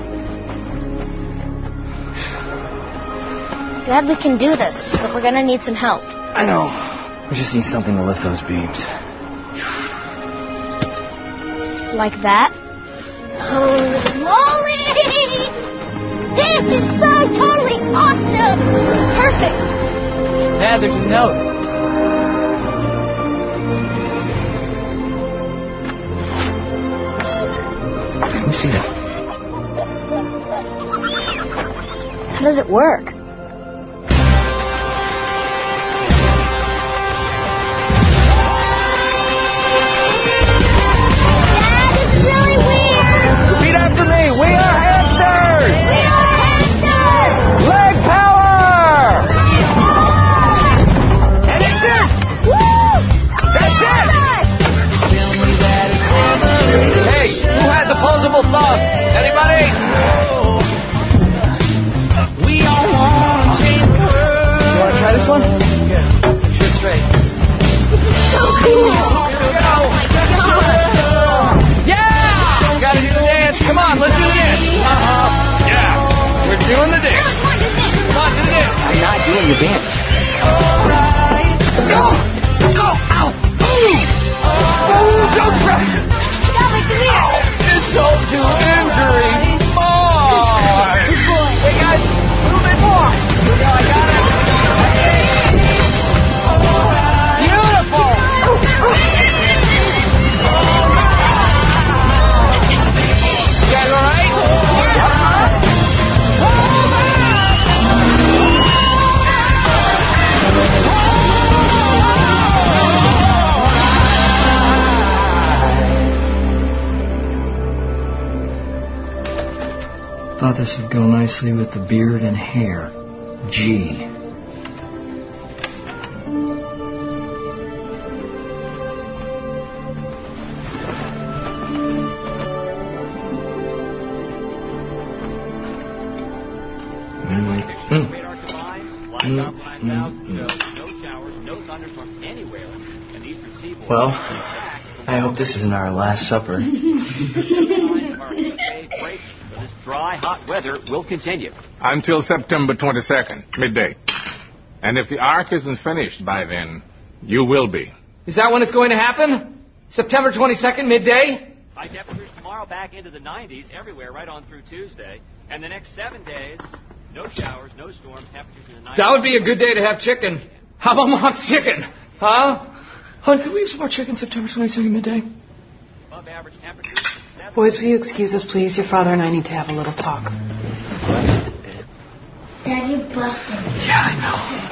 Dad, we can do this, but we're going to need some help. I know. We just need something to lift those beams. Like that? Holy moly! This is so Nothing. Dad, there's a note. Let me see that. How does it work? Thoughts. Anybody? We all want to change the world. You want to try this one? Yeah. Shoot straight. This is so cool. Here we go. Yeah! Gotta do the dance. Come on, let's do the dance. Uh-huh. Yeah. We're doing the dance. Come on, do the dance. I'm not doing the dance. Go! Go! Ow! Ooh! Oh, so fresh! Insult to injury. More. Hey guys, move it more. No, I got it. Beautiful. You guys all right? Thought this would go nicely with the beard and hair. G. Well, I hope this isn't our last supper. This dry, hot weather will continue. Until September twenty-second, midday. And if the ark isn't finished by then, you will be. Is that when it's going to happen? September twenty-second, midday? High temperatures tomorrow back into the nineties everywhere right on through Tuesday. And the next seven days, no showers, no storms, temperatures in the nineties. That would be a good day to have chicken. How about Mom's chicken? Huh? Hon, could we have some more chicken September twenty-second, midday? Above average temperatures. Boys, will you excuse us, please? Your father and I need to have a little talk. Dad, you busted. Yeah, I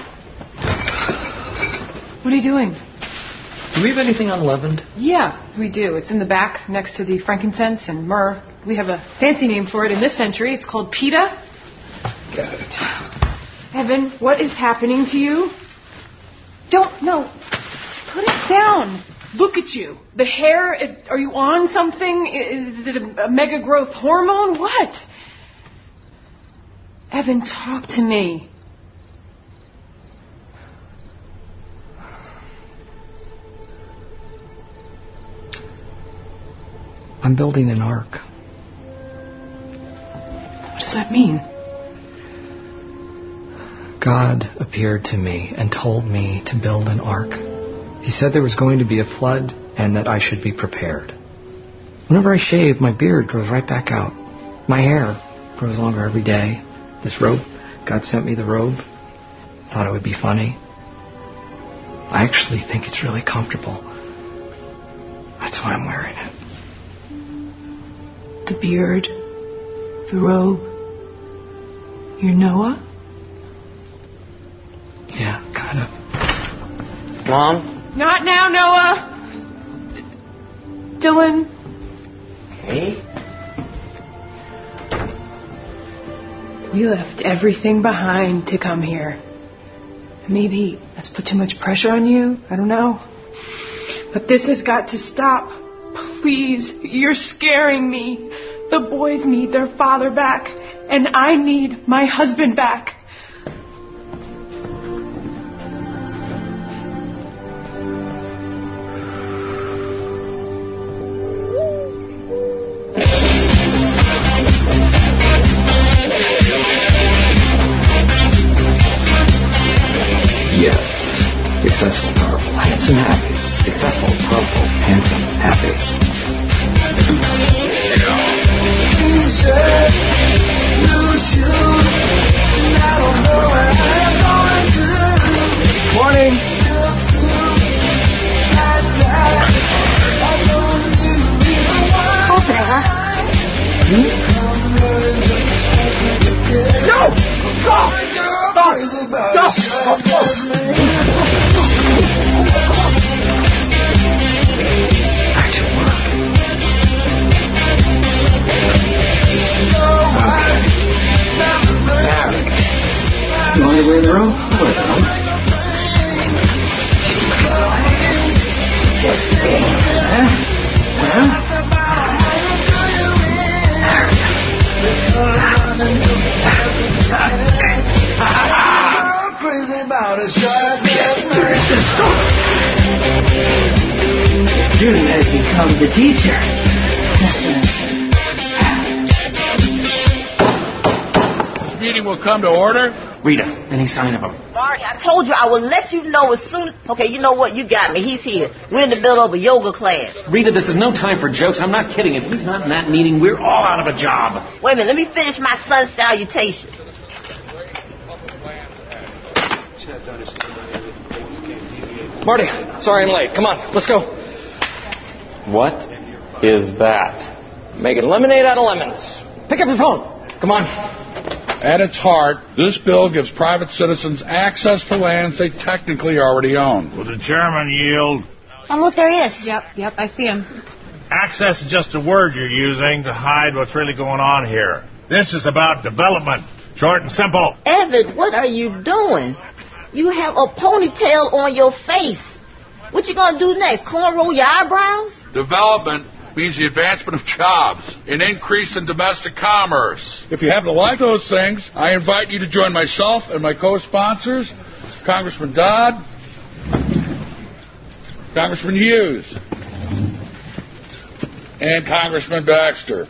know. What are you doing? Do we have anything unleavened? Yeah, we do. It's in the back next to the frankincense and myrrh. We have a fancy name for it in this century. It's called pita. Got it. Evan, what is happening to you? Don't, no. Put it down. Look at you. The hair, it, are you on something? Is it a, a mega growth hormone? What? Evan, talk to me. I'm building an ark. What does that mean? God appeared to me and told me to build an ark. He said there was going to be a flood and that I should be prepared. Whenever I shave, my beard grows right back out. My hair grows longer every day. This robe, God sent me the robe. Thought it would be funny. I actually think it's really comfortable. That's why I'm wearing it. The beard, the robe, you're Noah? Yeah, kind of. Mom? Not now, Noah! D- Dylan? Hey? We left everything behind to come here. Maybe that's put too much pressure on you. I don't know. But this has got to stop. Please, you're scaring me. The boys need their father back, and I need my husband back. Successful, powerful, handsome, happy. Successful, powerful, handsome, happy. Lose you, lose you. girl? Well. Huh? Huh? June has become the teacher. This meeting will come to order. Rita, any sign of him? Marty, I told you I will let you know as soon as... Okay, you know what? You got me. He's here. We're in the middle of a yoga class. Rita, this is no time for jokes. I'm not kidding. If he's not in that meeting, we're all out of a job. Wait a minute. Let me finish my son's salutation. Marty, sorry I'm late. Come on, let's go. What is that? Making lemonade out of lemons. Pick up your phone. Come on. At its heart, this bill gives private citizens access to lands they technically already own. Will the chairman yield? Oh, look, there he is. Yep, yep, I see him. Access is just a word you're using to hide what's really going on here. This is about development. Short and simple. Evan, what are you doing? You have a ponytail on your face. What you gonna do next? Cornrow your eyebrows? Development means the advancement of jobs, an increase in domestic commerce. If you happen to like those things, I invite you to join myself and my co-sponsors, Congressman Dodd, Congressman Hughes, and Congressman Baxter.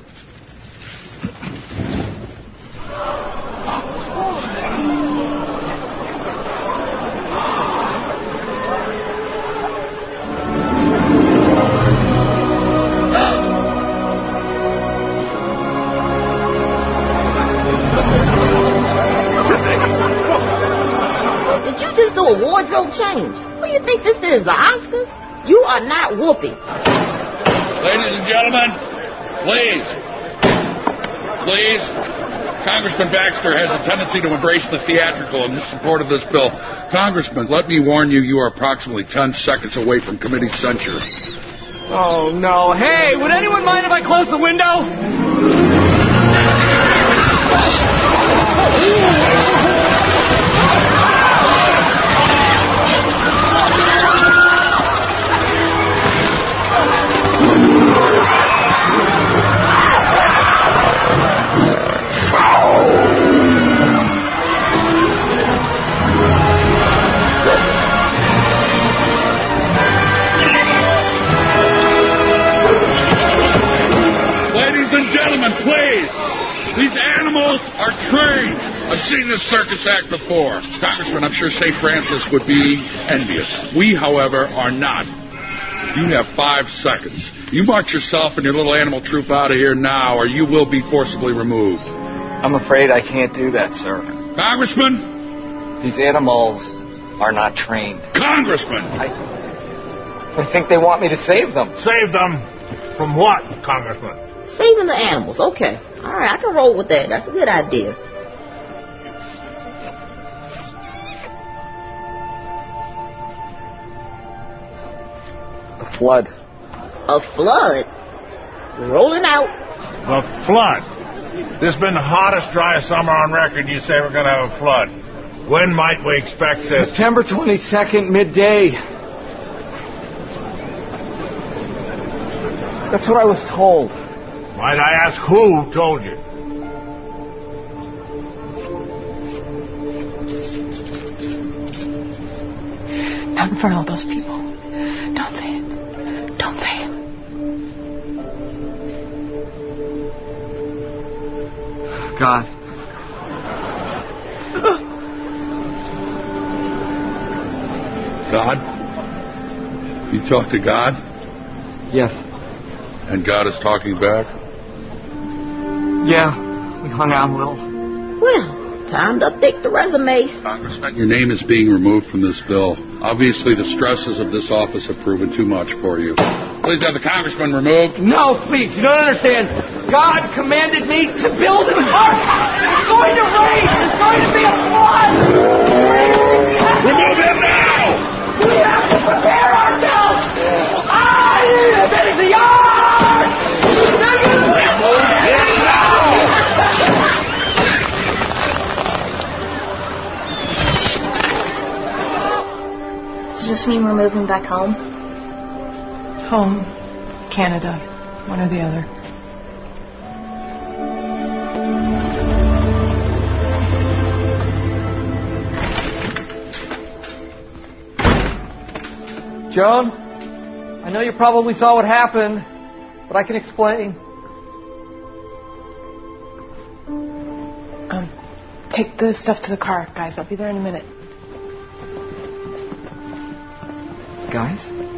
Did you just do a wardrobe change? What do you think this is, the Oscars? You are not Whoopi. Ladies and gentlemen, please, please, Congressman Baxter has a tendency to embrace the theatrical in his support of this bill. Congressman, let me warn you, you are approximately ten seconds away from committee censure. Oh, no. Hey, would anyone mind if I close the window? Please! These animals are trained. I've seen this circus act before. Congressman, I'm sure Saint Francis would be envious. We, however, are not. You have five seconds. You march yourself and your little animal troop out of here now, or you will be forcibly removed. I'm afraid I can't do that, sir. Congressman? These animals are not trained. Congressman! I, I think they want me to save them. Save them from what, Congressman? Saving the animals. Okay. All right, I can roll with that. That's a good idea. A flood. A flood? Rolling out. The flood. This has been the hottest, driest summer on record. You say we're going to have a flood. When might we expect this? September twenty-second, midday. That's what I was told. Might I ask who told you? Not in front of all those people. Don't say it. Don't say it. God. God? You talk to God? Yes. And God is talking back? Yeah, we hung out a little. Well, time to update the resume. Congressman, your name is being removed from this bill. Obviously, the stresses of this office have proven too much for you. Please have the congressman removed. No, please, you don't understand. God commanded me to build an ark. It's going to rain. It's going to be a flood. Remove him now! We have to prepare ourselves. I it is a yard. Yes, now! this mean we're moving back home? Home. Canada. One or the other. Joan, I know you probably saw what happened, but I can explain. Um, take the stuff to the car, guys. I'll be there in a minute. Guys?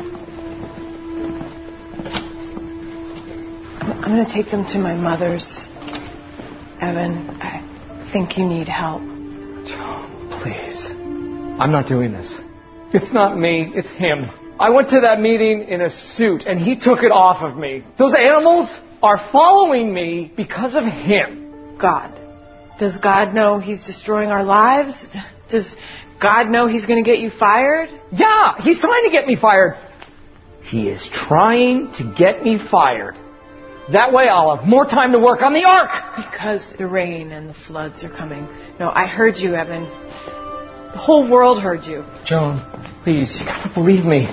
I'm, I'm going to take them to my mother's. Evan, I think you need help. Joan, please. I'm not doing this. It's not me, it's him. I went to that meeting in a suit, and he took it off of me. Those animals are following me because of him. God. Does God know he's destroying our lives? Does God know he's going to get you fired? Yeah, he's trying to get me fired. He is trying to get me fired. That way I'll have more time to work on the Ark. Because the rain and the floods are coming. No, I heard you, Evan. The whole world heard you. Joan, please, you gotta believe me.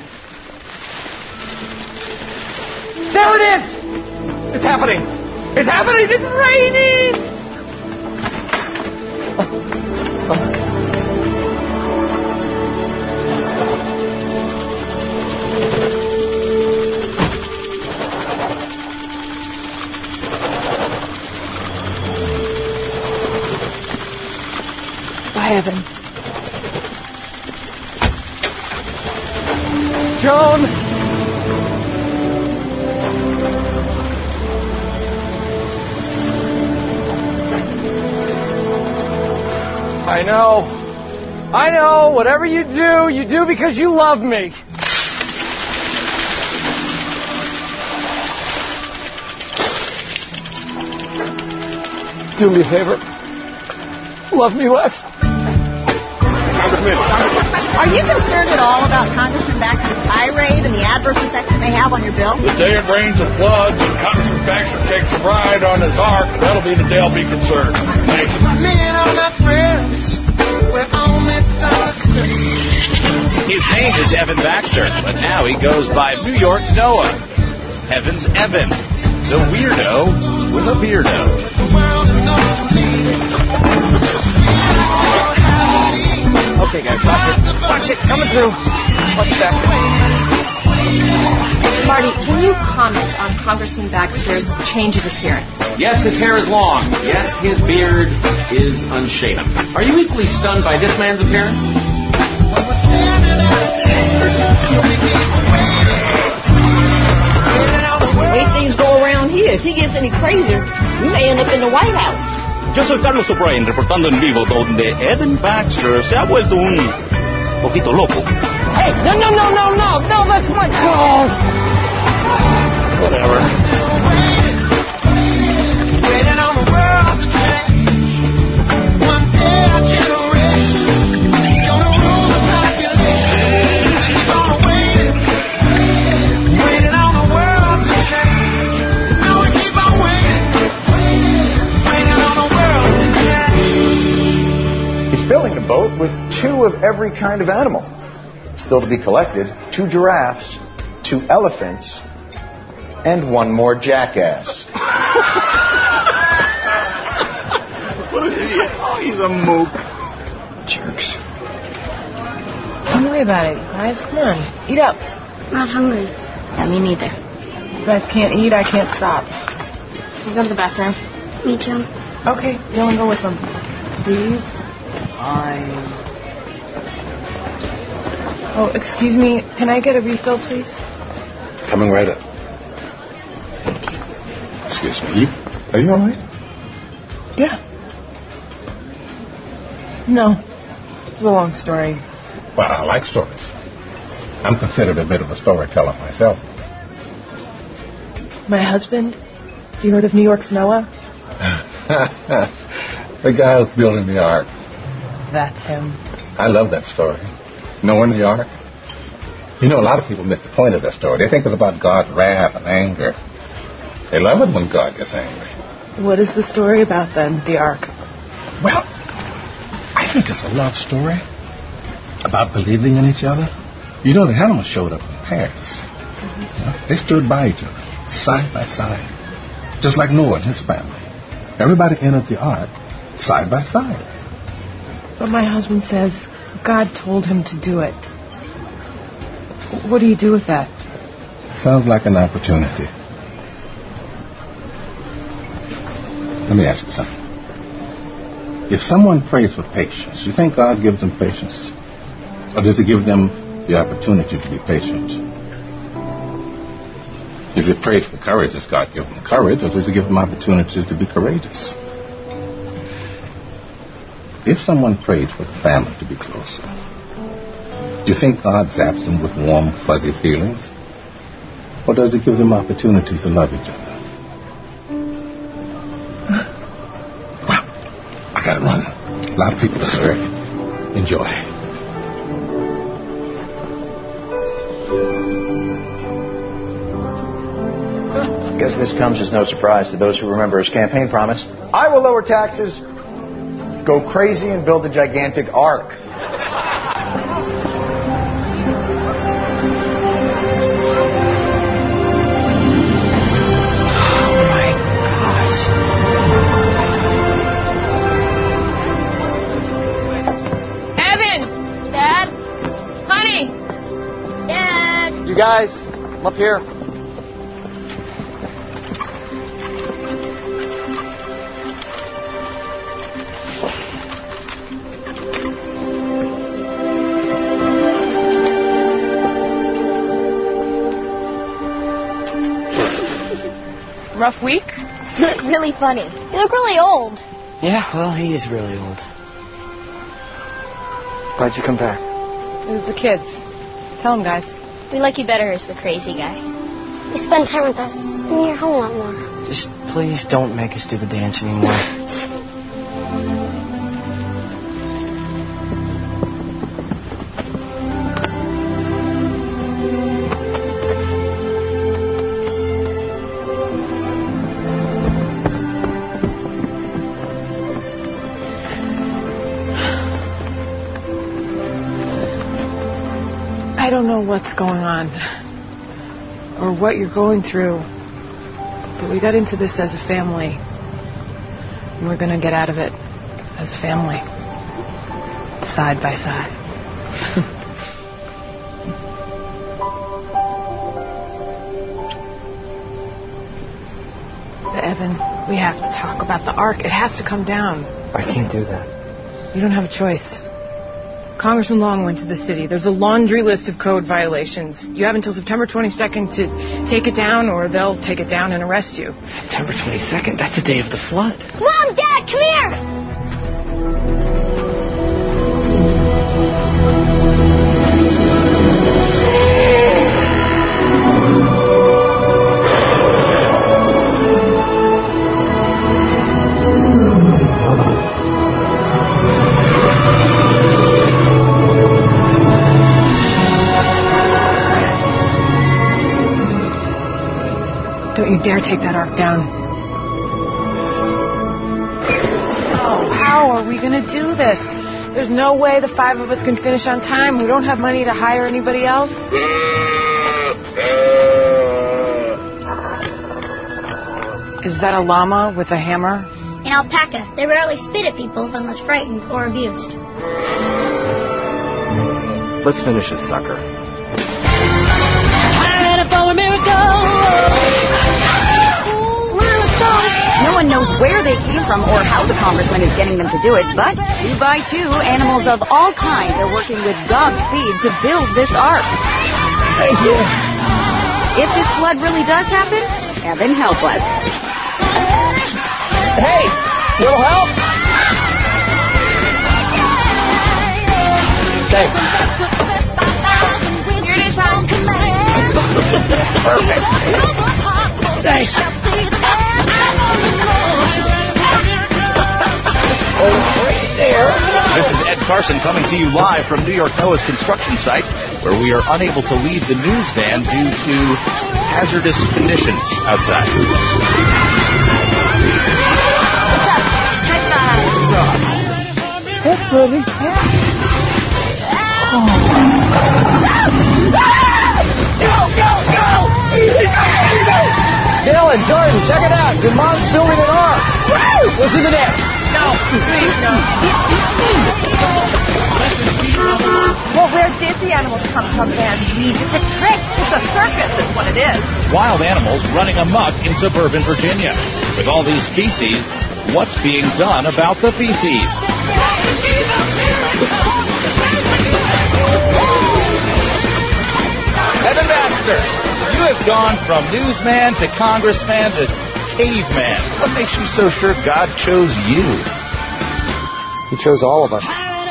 There it is! It's happening! It's happening! It's raining! Oh. Oh. Bye, Evan. Joan! I know. I know. Whatever you do, you do because you love me. Do me a favor. Love me less. Congressman. Are you concerned at all about Congressman Baxter's tirade and the adverse effects it may have on your bill? The day it rains and floods and Congressman Baxter takes a ride on his Ark, that'll be the day I'll be concerned. Thank you. Me and all my friends, we're all misunderstood. His name is Evan Baxter, but now he goes by New York's Noah. Heaven's Evan, the weirdo with a beardo. Okay, guys, watch it. Watch it. Coming through. Watch it back. Marty, can you comment on Congressman Baxter's change of appearance? Yes, his hair is long. Yes, his beard is unshaven. Are you equally stunned by this man's appearance? The way things go around here, if he gets any crazier, we may end up in the White House. Yo soy Carlos O'Brien, reportando en vivo donde Evan Baxter se ha vuelto un poquito loco. Hey, no, no, no, no, no, no, that's my call. Whatever. Waiting on the world to change. One day our generation gonna rule the population. Gonna wait, waiting on the world to change. No, we keep on waiting, waiting on the world to change. He's filling the boat with two of every kind of animal. Still to be collected, two giraffes, two elephants, and one more jackass. What is he? Oh, he's a mook. Jerks. Don't worry about it, you guys. Come on, eat up. Not hungry. Yeah, me neither. You guys can't eat, I can't stop. I'll go to the bathroom. Me too. Okay, Dylan, go with them. Please. Fine. Oh, excuse me. Can I get a refill, please? Coming right up. Excuse me. You, are you all right? Yeah. No. It's a long story. Well, I like stories. I'm considered a bit of a storyteller myself. My husband? You heard of New York's Noah? The guy who's building the Ark. That's him. I love that story. Noah and the Ark. You know, a lot of people miss the point of that story. They think it's about God's wrath and anger. They love it when God gets angry. What is the story about, then, the Ark? Well, I think it's a love story about believing in each other, You know, the animals showed up in pairs. Mm-hmm. They stood by each other, side by side, just like Noah and his family. Everybody entered the ark side by side. But my husband says God told him to do it. What do you do with that? Sounds like an opportunity. Let me ask you something. If someone prays for patience, you think God gives them patience? Or does he give them the opportunity to be patient? If they prayed for courage, does God give them courage, or does he give them opportunities to be courageous? If someone prayed for the family to be closer, do you think God zaps them with warm, fuzzy feelings? Or does he give them opportunities to love each other? Well, I gotta run. A lot of people to serve. Enjoy. I guess this comes as no surprise to those who remember his campaign promise. I will lower taxes, go crazy, and build a gigantic ark. You guys, I'm up here. Rough week? You look really funny. You look really old. Yeah, well, he is really old. Glad you come back. It was the kids. Tell them, guys. We like you better as the crazy guy. You spend time with us and you're home a lot more. Just please don't make us do the dance anymore. I don't know what's going on or what you're going through, but we got into this as a family, and we're going to get out of it as a family, side by side. But Evan, we have to talk about the Ark. It has to come down. I can't do that. You don't have a choice. Congressman Long went to the city. There's a laundry list of code violations. You have until September twenty-second to take it down, or they'll take it down and arrest you. September twenty-second? That's the day of the flood. Mom, Dad, come here! Don't you dare take that ark down. Oh, how are we going to do this? There's no way the five of us can finish on time. We don't have money to hire anybody else. Is that a llama with a hammer? An alpaca. They rarely spit at people unless frightened or abused. Let's finish this sucker. No one knows where they came from or how the congressman is getting them to do it, but two by two, animals of all kinds are working with Godspeed to build this ark. Thank you. If this flood really does happen, Evan, help us. Hey, little help? Thanks. Here it is, Ron. Perfect. Thanks. This is Ed Carson coming to you live from New York NOAA's construction site, where we are unable to leave the news van due to hazardous conditions outside. What's up? Hey, buddy. Yeah. Oh. on building an ark. Woo! Listen to this. No, please, no. Well, where did the animals come from then? It's a trick. It's a circus is what it is. Wild animals running amok in suburban Virginia. With all these species, what's being done about the feces? Evan Baxter, you have gone from newsman to congressman to caveman. What makes you so sure God chose you? He chose all of us.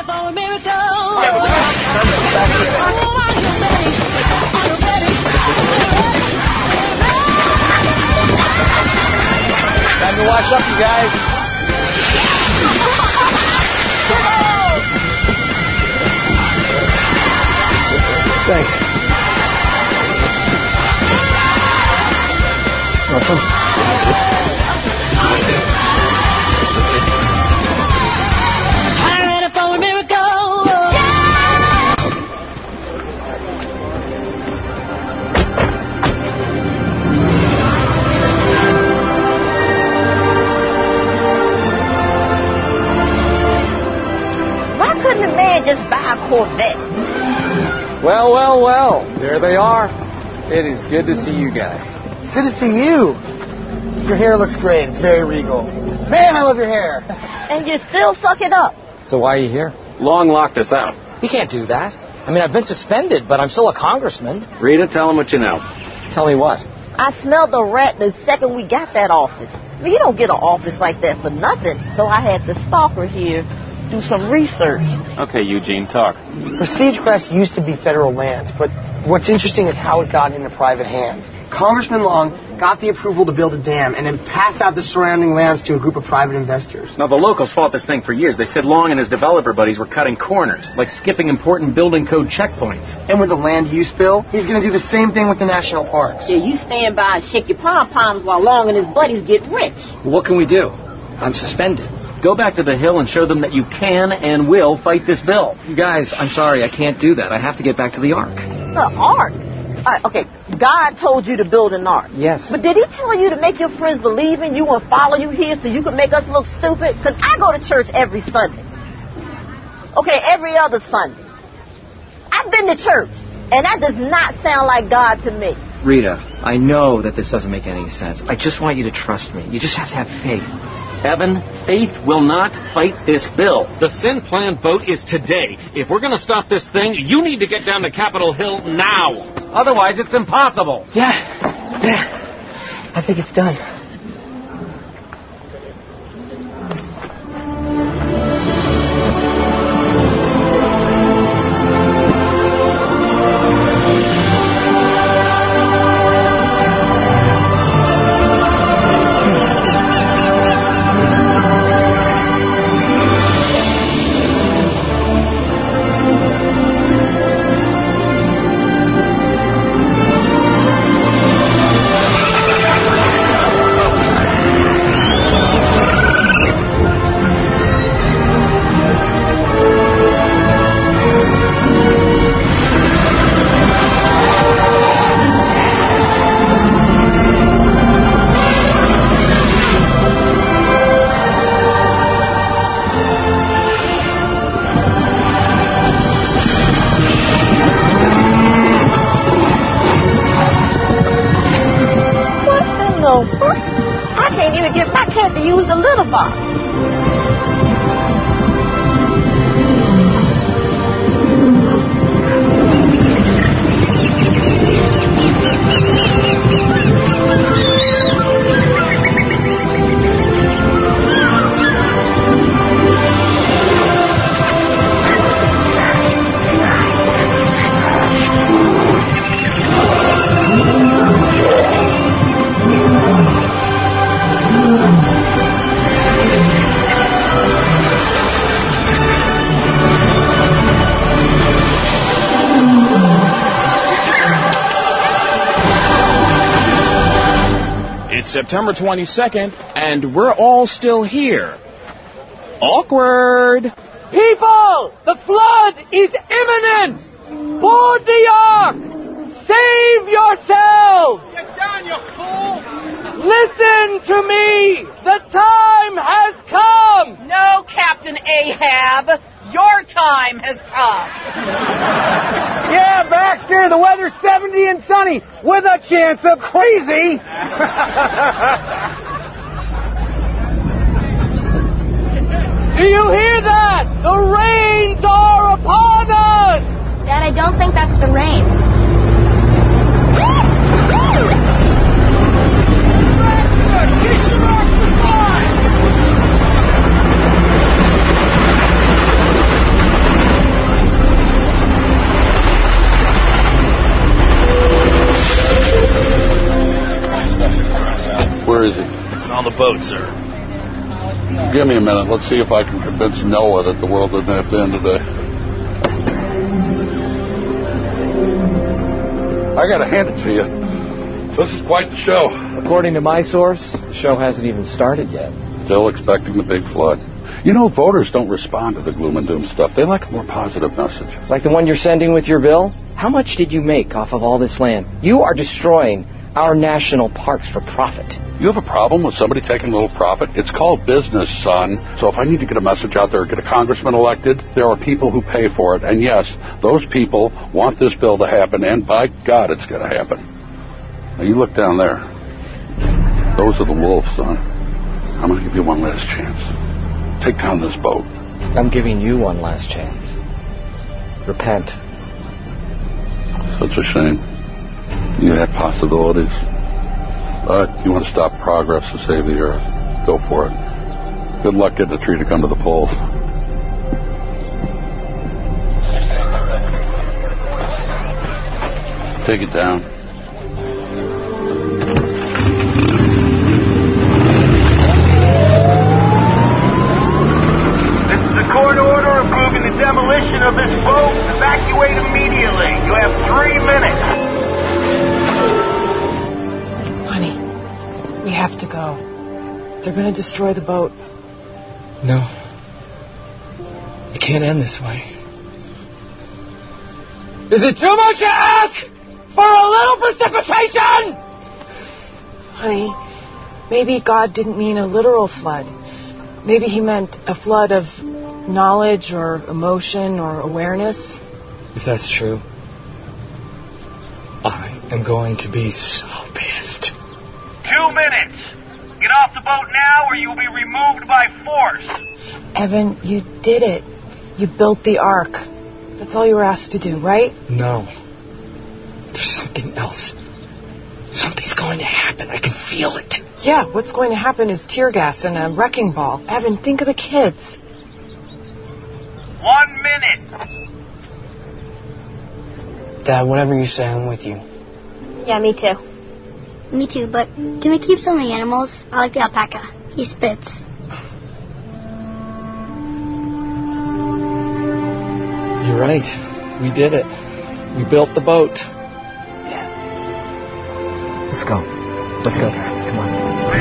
Time to wash up, you guys. Thanks. Welcome. Why couldn't a man just buy a Corvette? Well, well, well. There they are. It is good to see you guys. It's good to see you. Your hair looks great. It's very regal. Man, I love your hair. And you still suck it up. So why are you here? Long locked us out. You can't do that. I mean, I've been suspended, but I'm still a congressman. Rita, tell him what you know. Tell me what? I smelled a rat the second we got that office. I mean, you don't get an office like that for nothing. So I had the stalker here do some research. Okay, Eugene, talk. Prestige Crest used to be federal lands, but what's interesting is how it got into private hands. Congressman Long got the approval to build a dam and then passed out the surrounding lands to a group of private investors. Now, the locals fought this thing for years. They said Long and his developer buddies were cutting corners, like skipping important building code checkpoints. And with the land use bill, he's going to do the same thing with the national parks. Yeah, you stand by and shake your pom-poms while Long and his buddies get rich. What can we do? I'm suspended. Go back to the Hill and show them that you can and will fight this bill. You guys, I'm sorry, I can't do that. I have to get back to the Ark. The Ark? All right, okay, God told you to build an ark. Yes. But did he tell you to make your friends believe in you and follow you here so you can make us look stupid? Because I go to church every Sunday. Okay, every other Sunday. I've been to church, and that does not sound like God to me. Rita, I know that this doesn't make any sense. I just want you to trust me. You just have to have faith. Evan, faith will not fight this bill. The Sin Plan vote is today. If we're going to stop this thing, you need to get down to Capitol Hill now. Otherwise, it's impossible. Yeah, yeah. I think it's done. I can't even get my cat to use the litter box. September twenty-second, and we're all still here. Awkward. People, the flood is imminent. Board the Ark. Save yourselves. Get down, you fool. Listen to me! The time has come! No, Captain Ahab. Your time has come. Yeah, Baxter, the weather's seventy and sunny with a chance of crazy. Do you hear that? The rains are upon us! Dad, I don't think that's the rains. Where is he? On the boat, sir. Give me a minute. Let's see if I can convince Noah that the world doesn't have to end today. I gotta hand it to you. This is quite the show. According to my source, the show hasn't even started yet. Still expecting the big flood. You know, voters don't respond to the gloom and doom stuff. They like a more positive message. Like the one you're sending with your bill? How much did you make off of all this land? You are destroying our national parks for profit. You have a problem with somebody taking a little profit? It's called business, son. So if I need to get a message out there, get a congressman elected, there are people who pay for it. And yes, those people want this bill to happen, and by God, it's going to happen. Now, you look down there. Those are the wolves, son. I'm going to give you one last chance. Take down this boat. I'm giving you one last chance. Repent. Such a shame. You had possibilities. But you want to stop progress to save the earth. Go for it. Good luck getting a tree to come to the polls. Take it down. This is a court order approving the demolition of this boat. Evacuate immediately. You have three minutes. Honey, we have to go. They're going to destroy the boat. No. It can't end this way. Is it too much to ask for a little precipitation? Honey, maybe God didn't mean a literal flood. Maybe he meant a flood of knowledge or emotion or awareness. If that's true, I am going to be so pissed. Two minutes. Get off the boat now or you'll be removed by force. Evan, you did it. You built the ark. That's all you were asked to do, right? No. There's something else. Something's going to happen. I can feel it. Yeah, what's going to happen is tear gas and a wrecking ball. Evan, think of the kids. One minute. Dad, whatever you say, I'm with you. Yeah, me too. Me too, but can we keep some of the animals? I like the alpaca. He spits. You're right. We did it. We built the boat. Yeah. Let's go. Let's go, guys. Come on.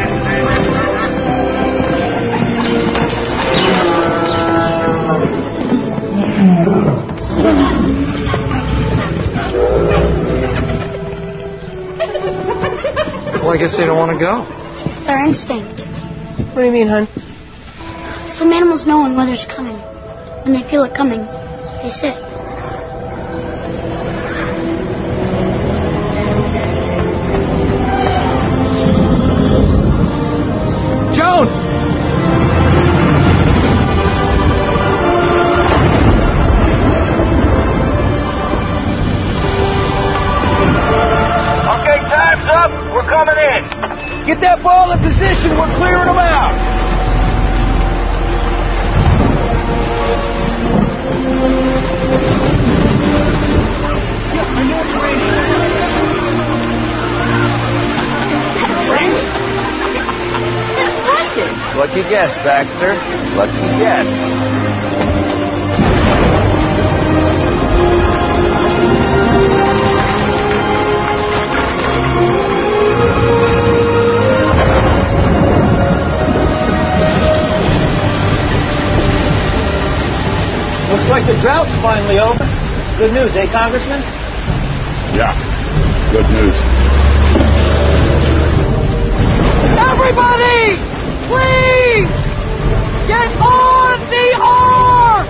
Well, I guess they don't want to go. It's their instinct. What do you mean, hon? Some animals know when weather's coming. When they feel it coming, they sit. Joan! Okay, time's up. We're coming in. Get that ball in position. We're clearing them out. Lucky guess, Baxter. Lucky guess. Looks like the drought's finally over. Good news, eh, Congressman? Yeah, good news. Everybody, please get on the ark!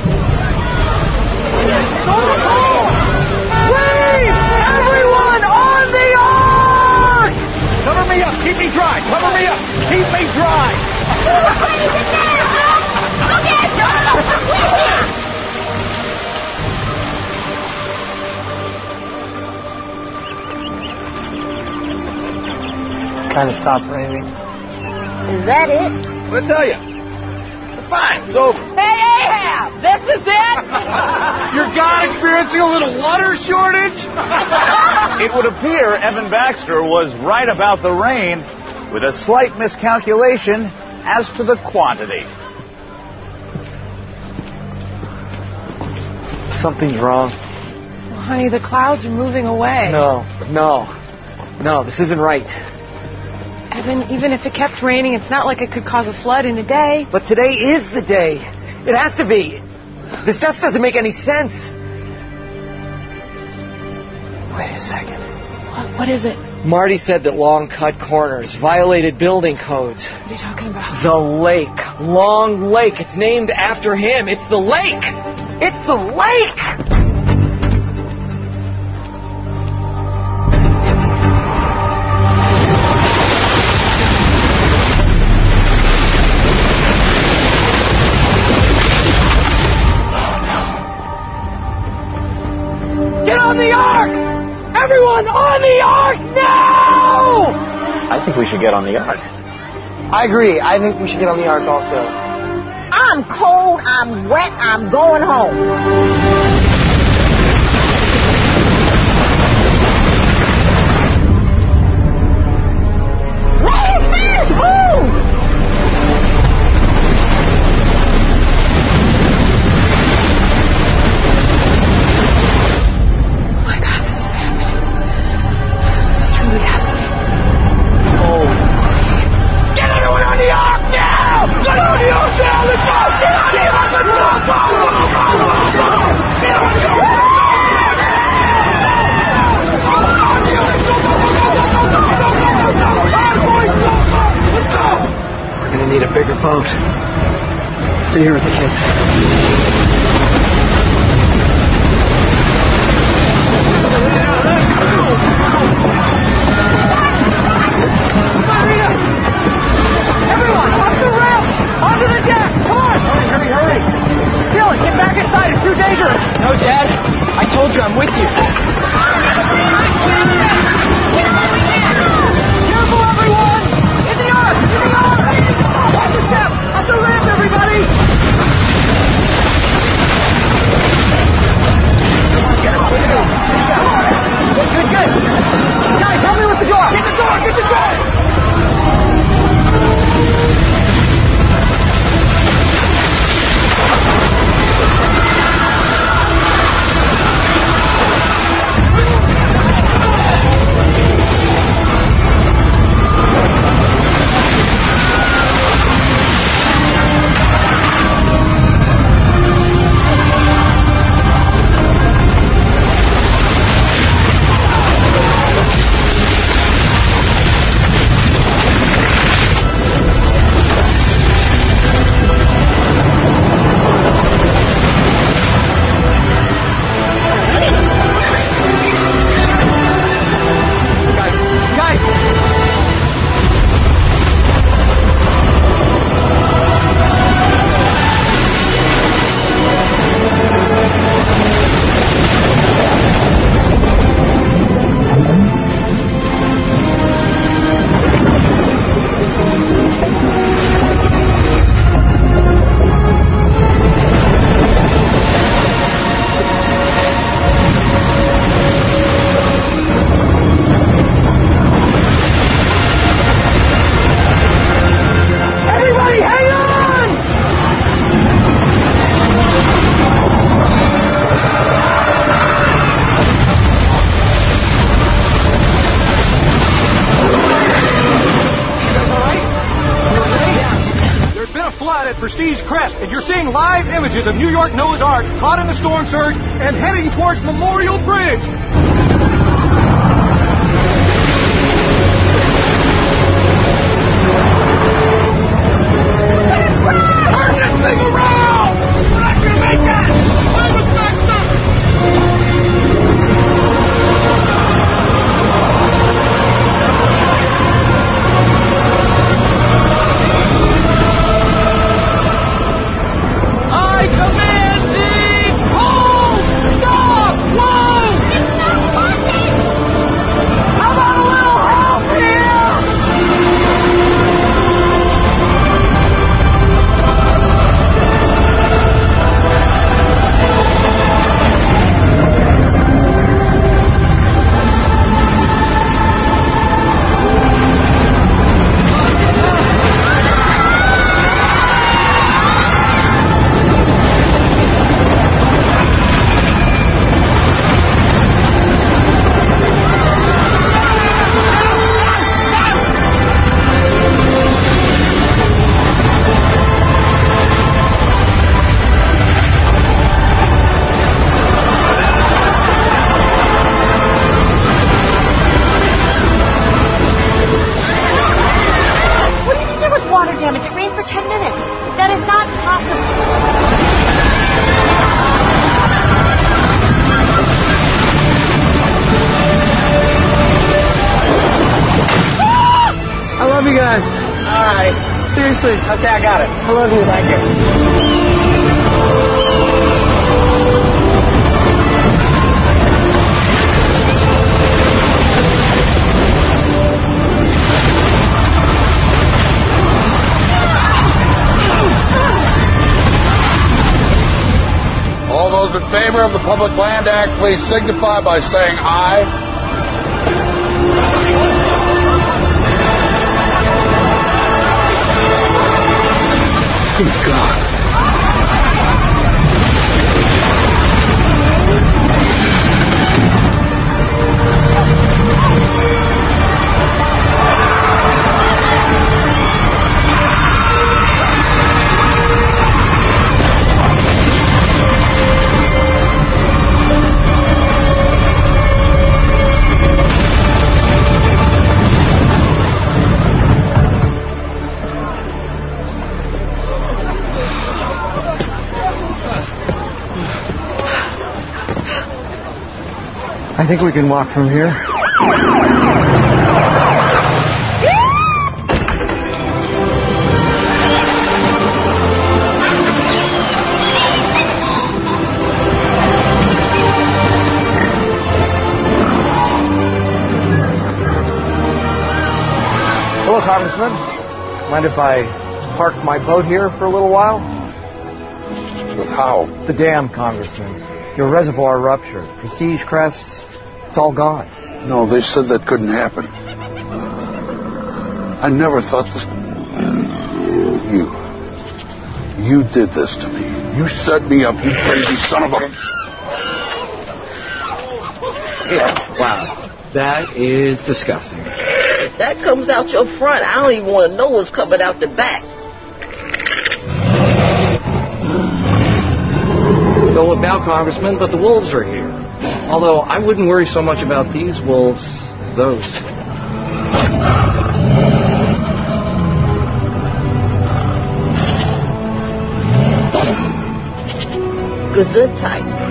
Please, everyone on the ark! Cover me up. Keep me dry. Cover me up. Keep me dry. Kind of stopped raining. Is that it? What I tell you? It's fine. It's over. Hey, Ahab, this is it? Your God experiencing a little water shortage? It would appear Evan Baxter was right about the rain, with a slight miscalculation as to the quantity. Something's wrong. Well, honey, the clouds are moving away. No, no, no, this isn't right. Evan, even if it kept raining, it's not like it could cause a flood in a day. But today is the day. It has to be. This just doesn't make any sense. Wait a second. What, what is it? Marty said that long cut corners violated building codes. What are you talking about? The lake. Long Lake. It's named after him. It's the lake. It's the lake. Get on the ark! Everyone on the ark now! I think we should get on the ark. I agree. I think we should get on the ark also. I'm cold, I'm wet, I'm going home. Ladies first, move! Need a bigger boat. Stay here with the kids. Marina! Everyone, off the rail! Onto the deck! Come on! Hurry, hurry! Dylan, get back inside! It's too dangerous! No, Dad. I told you I'm with you. Careful, everyone! In the ark! In the ark! Watch your step! Up the ramp, everybody! Good, good. Guys, help me with the door! Get the door! Get the door! Prestige Crest, and you're seeing live images of New York Noah's Ark caught in the storm surge and heading towards Memorial Bridge. Seriously? Okay, I got it. I love you. Thank you. All those in favor of the Public Land Act, please signify by saying aye. Good God. I think we can walk from here. Hello, Congressman. Mind if I park my boat here for a little while? But how? The dam, Congressman. Your reservoir ruptured. Prestige Crest, it's all gone. No, they said that couldn't happen. I never thought this... You. You did this to me. You set me up, you crazy son of a... Yeah, wow. That is disgusting. If that comes out your front, I don't even want to know what's coming out the back. Don't look now, Congressman, but the wolves are here. Although I wouldn't worry so much about these wolves as those. Gesundheit.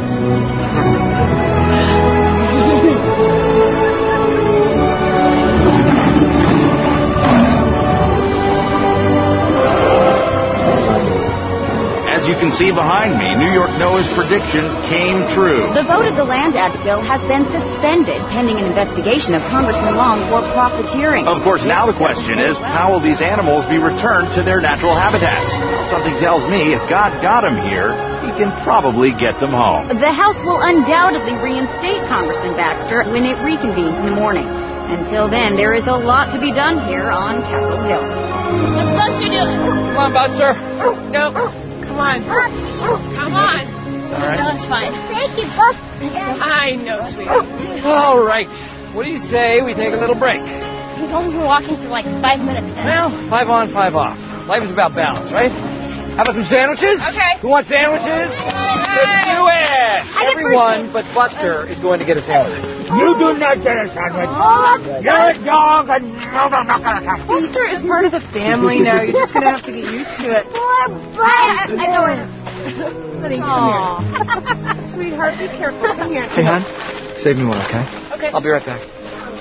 You can see behind me, New York NOAA's prediction came true. The vote of the Land Act bill has been suspended pending an investigation of Congressman Long for profiteering. Of course, now the question is, how will these animals be returned to their natural habitats? Something tells me if God got them here, he can probably get them home. The House will undoubtedly reinstate Congressman Baxter when it reconvenes in the morning. Until then, there is a lot to be done here on Capitol Hill. What's Buster doing? Come on, Buster. Nope. Come on. Come on. It's all right. No, it's fine. Thank you, Buster. I know, sweetie. All right. What do you say we take a little break? We've only been walking for like five minutes now. Well, five on, five off. Life is about balance, right? How about some sandwiches? Okay. Who wants sandwiches? Let's do it. Everyone but Buster is going to get a sandwich. You do not get a sandwich. You're a dog and no, no, not gonna come. Buster is part of the family now. You're just going to have to get used to it. Poor Buster. I know it. Honey, come here. Sweetheart, be careful. Come here. Hey, hon, save me one, okay? Okay. I'll be right back.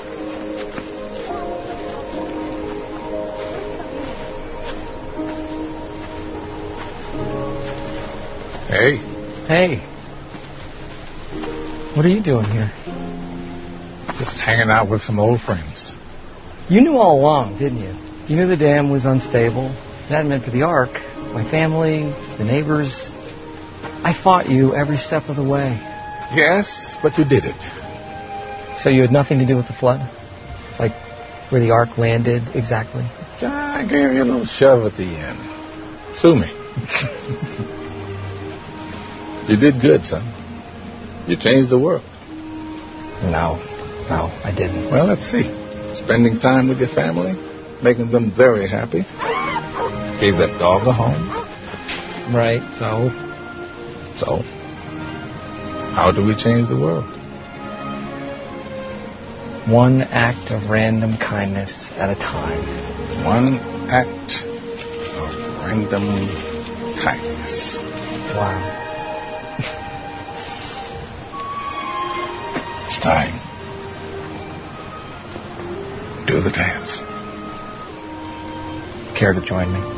Hey. Hey. What are you doing here? Just hanging out with some old friends. You knew all along, didn't you? You knew the dam was unstable. It hadn't meant for the Ark, my family, the neighbors. I fought you every step of the way. Yes, but you did it. So you had nothing to do with the flood? Like where the Ark landed exactly? I gave you a little shove at the end. Sue me. You did good, son. You changed the world. No, no, I didn't. Well, let's see. Spending time with your family, making them very happy. Gave that dog a home. Right, so? So? How do we change the world? One act of random kindness at a time. One act of random kindness. Wow. It's time. Do the dance. care to join me?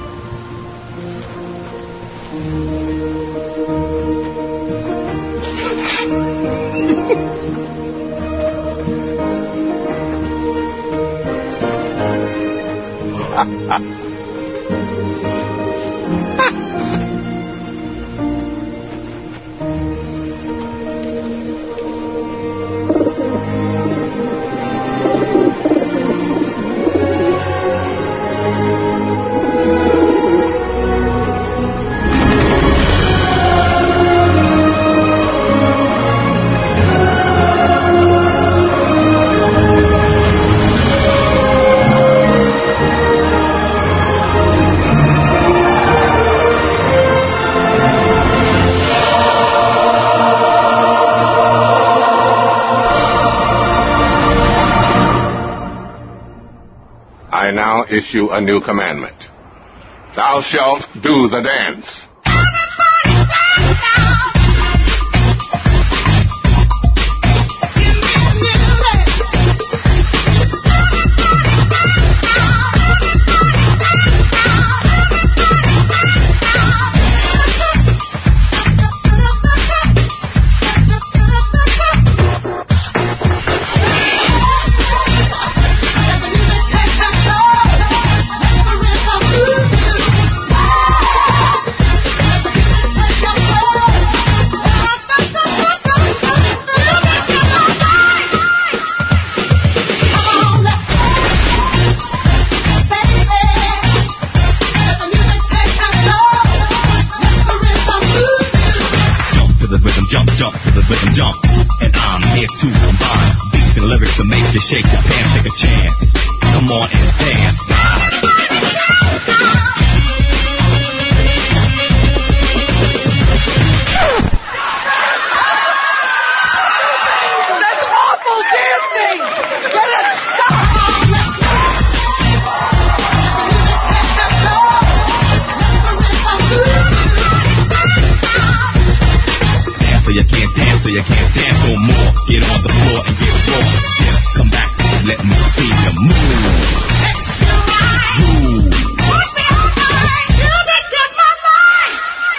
I now issue a new commandment. Thou shalt do the dance. Shake your pants, take a chance. Come on and dance. That's awful dancing! Get it! Stop! Dance so you can't dance, so you can't dance no more. Get on the floor and get raw. Come back, let me see you move. Move. You done took my mind.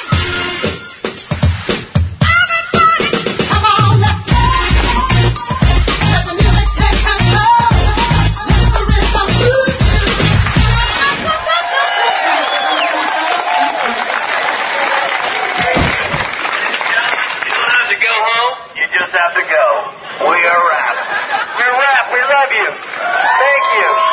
Everybody, come on, let's dance. Let the music take control. Let the rhythm move. You don't have to go home. You just have to go. We are wrapped. We're wrapped. We love you. Thank you.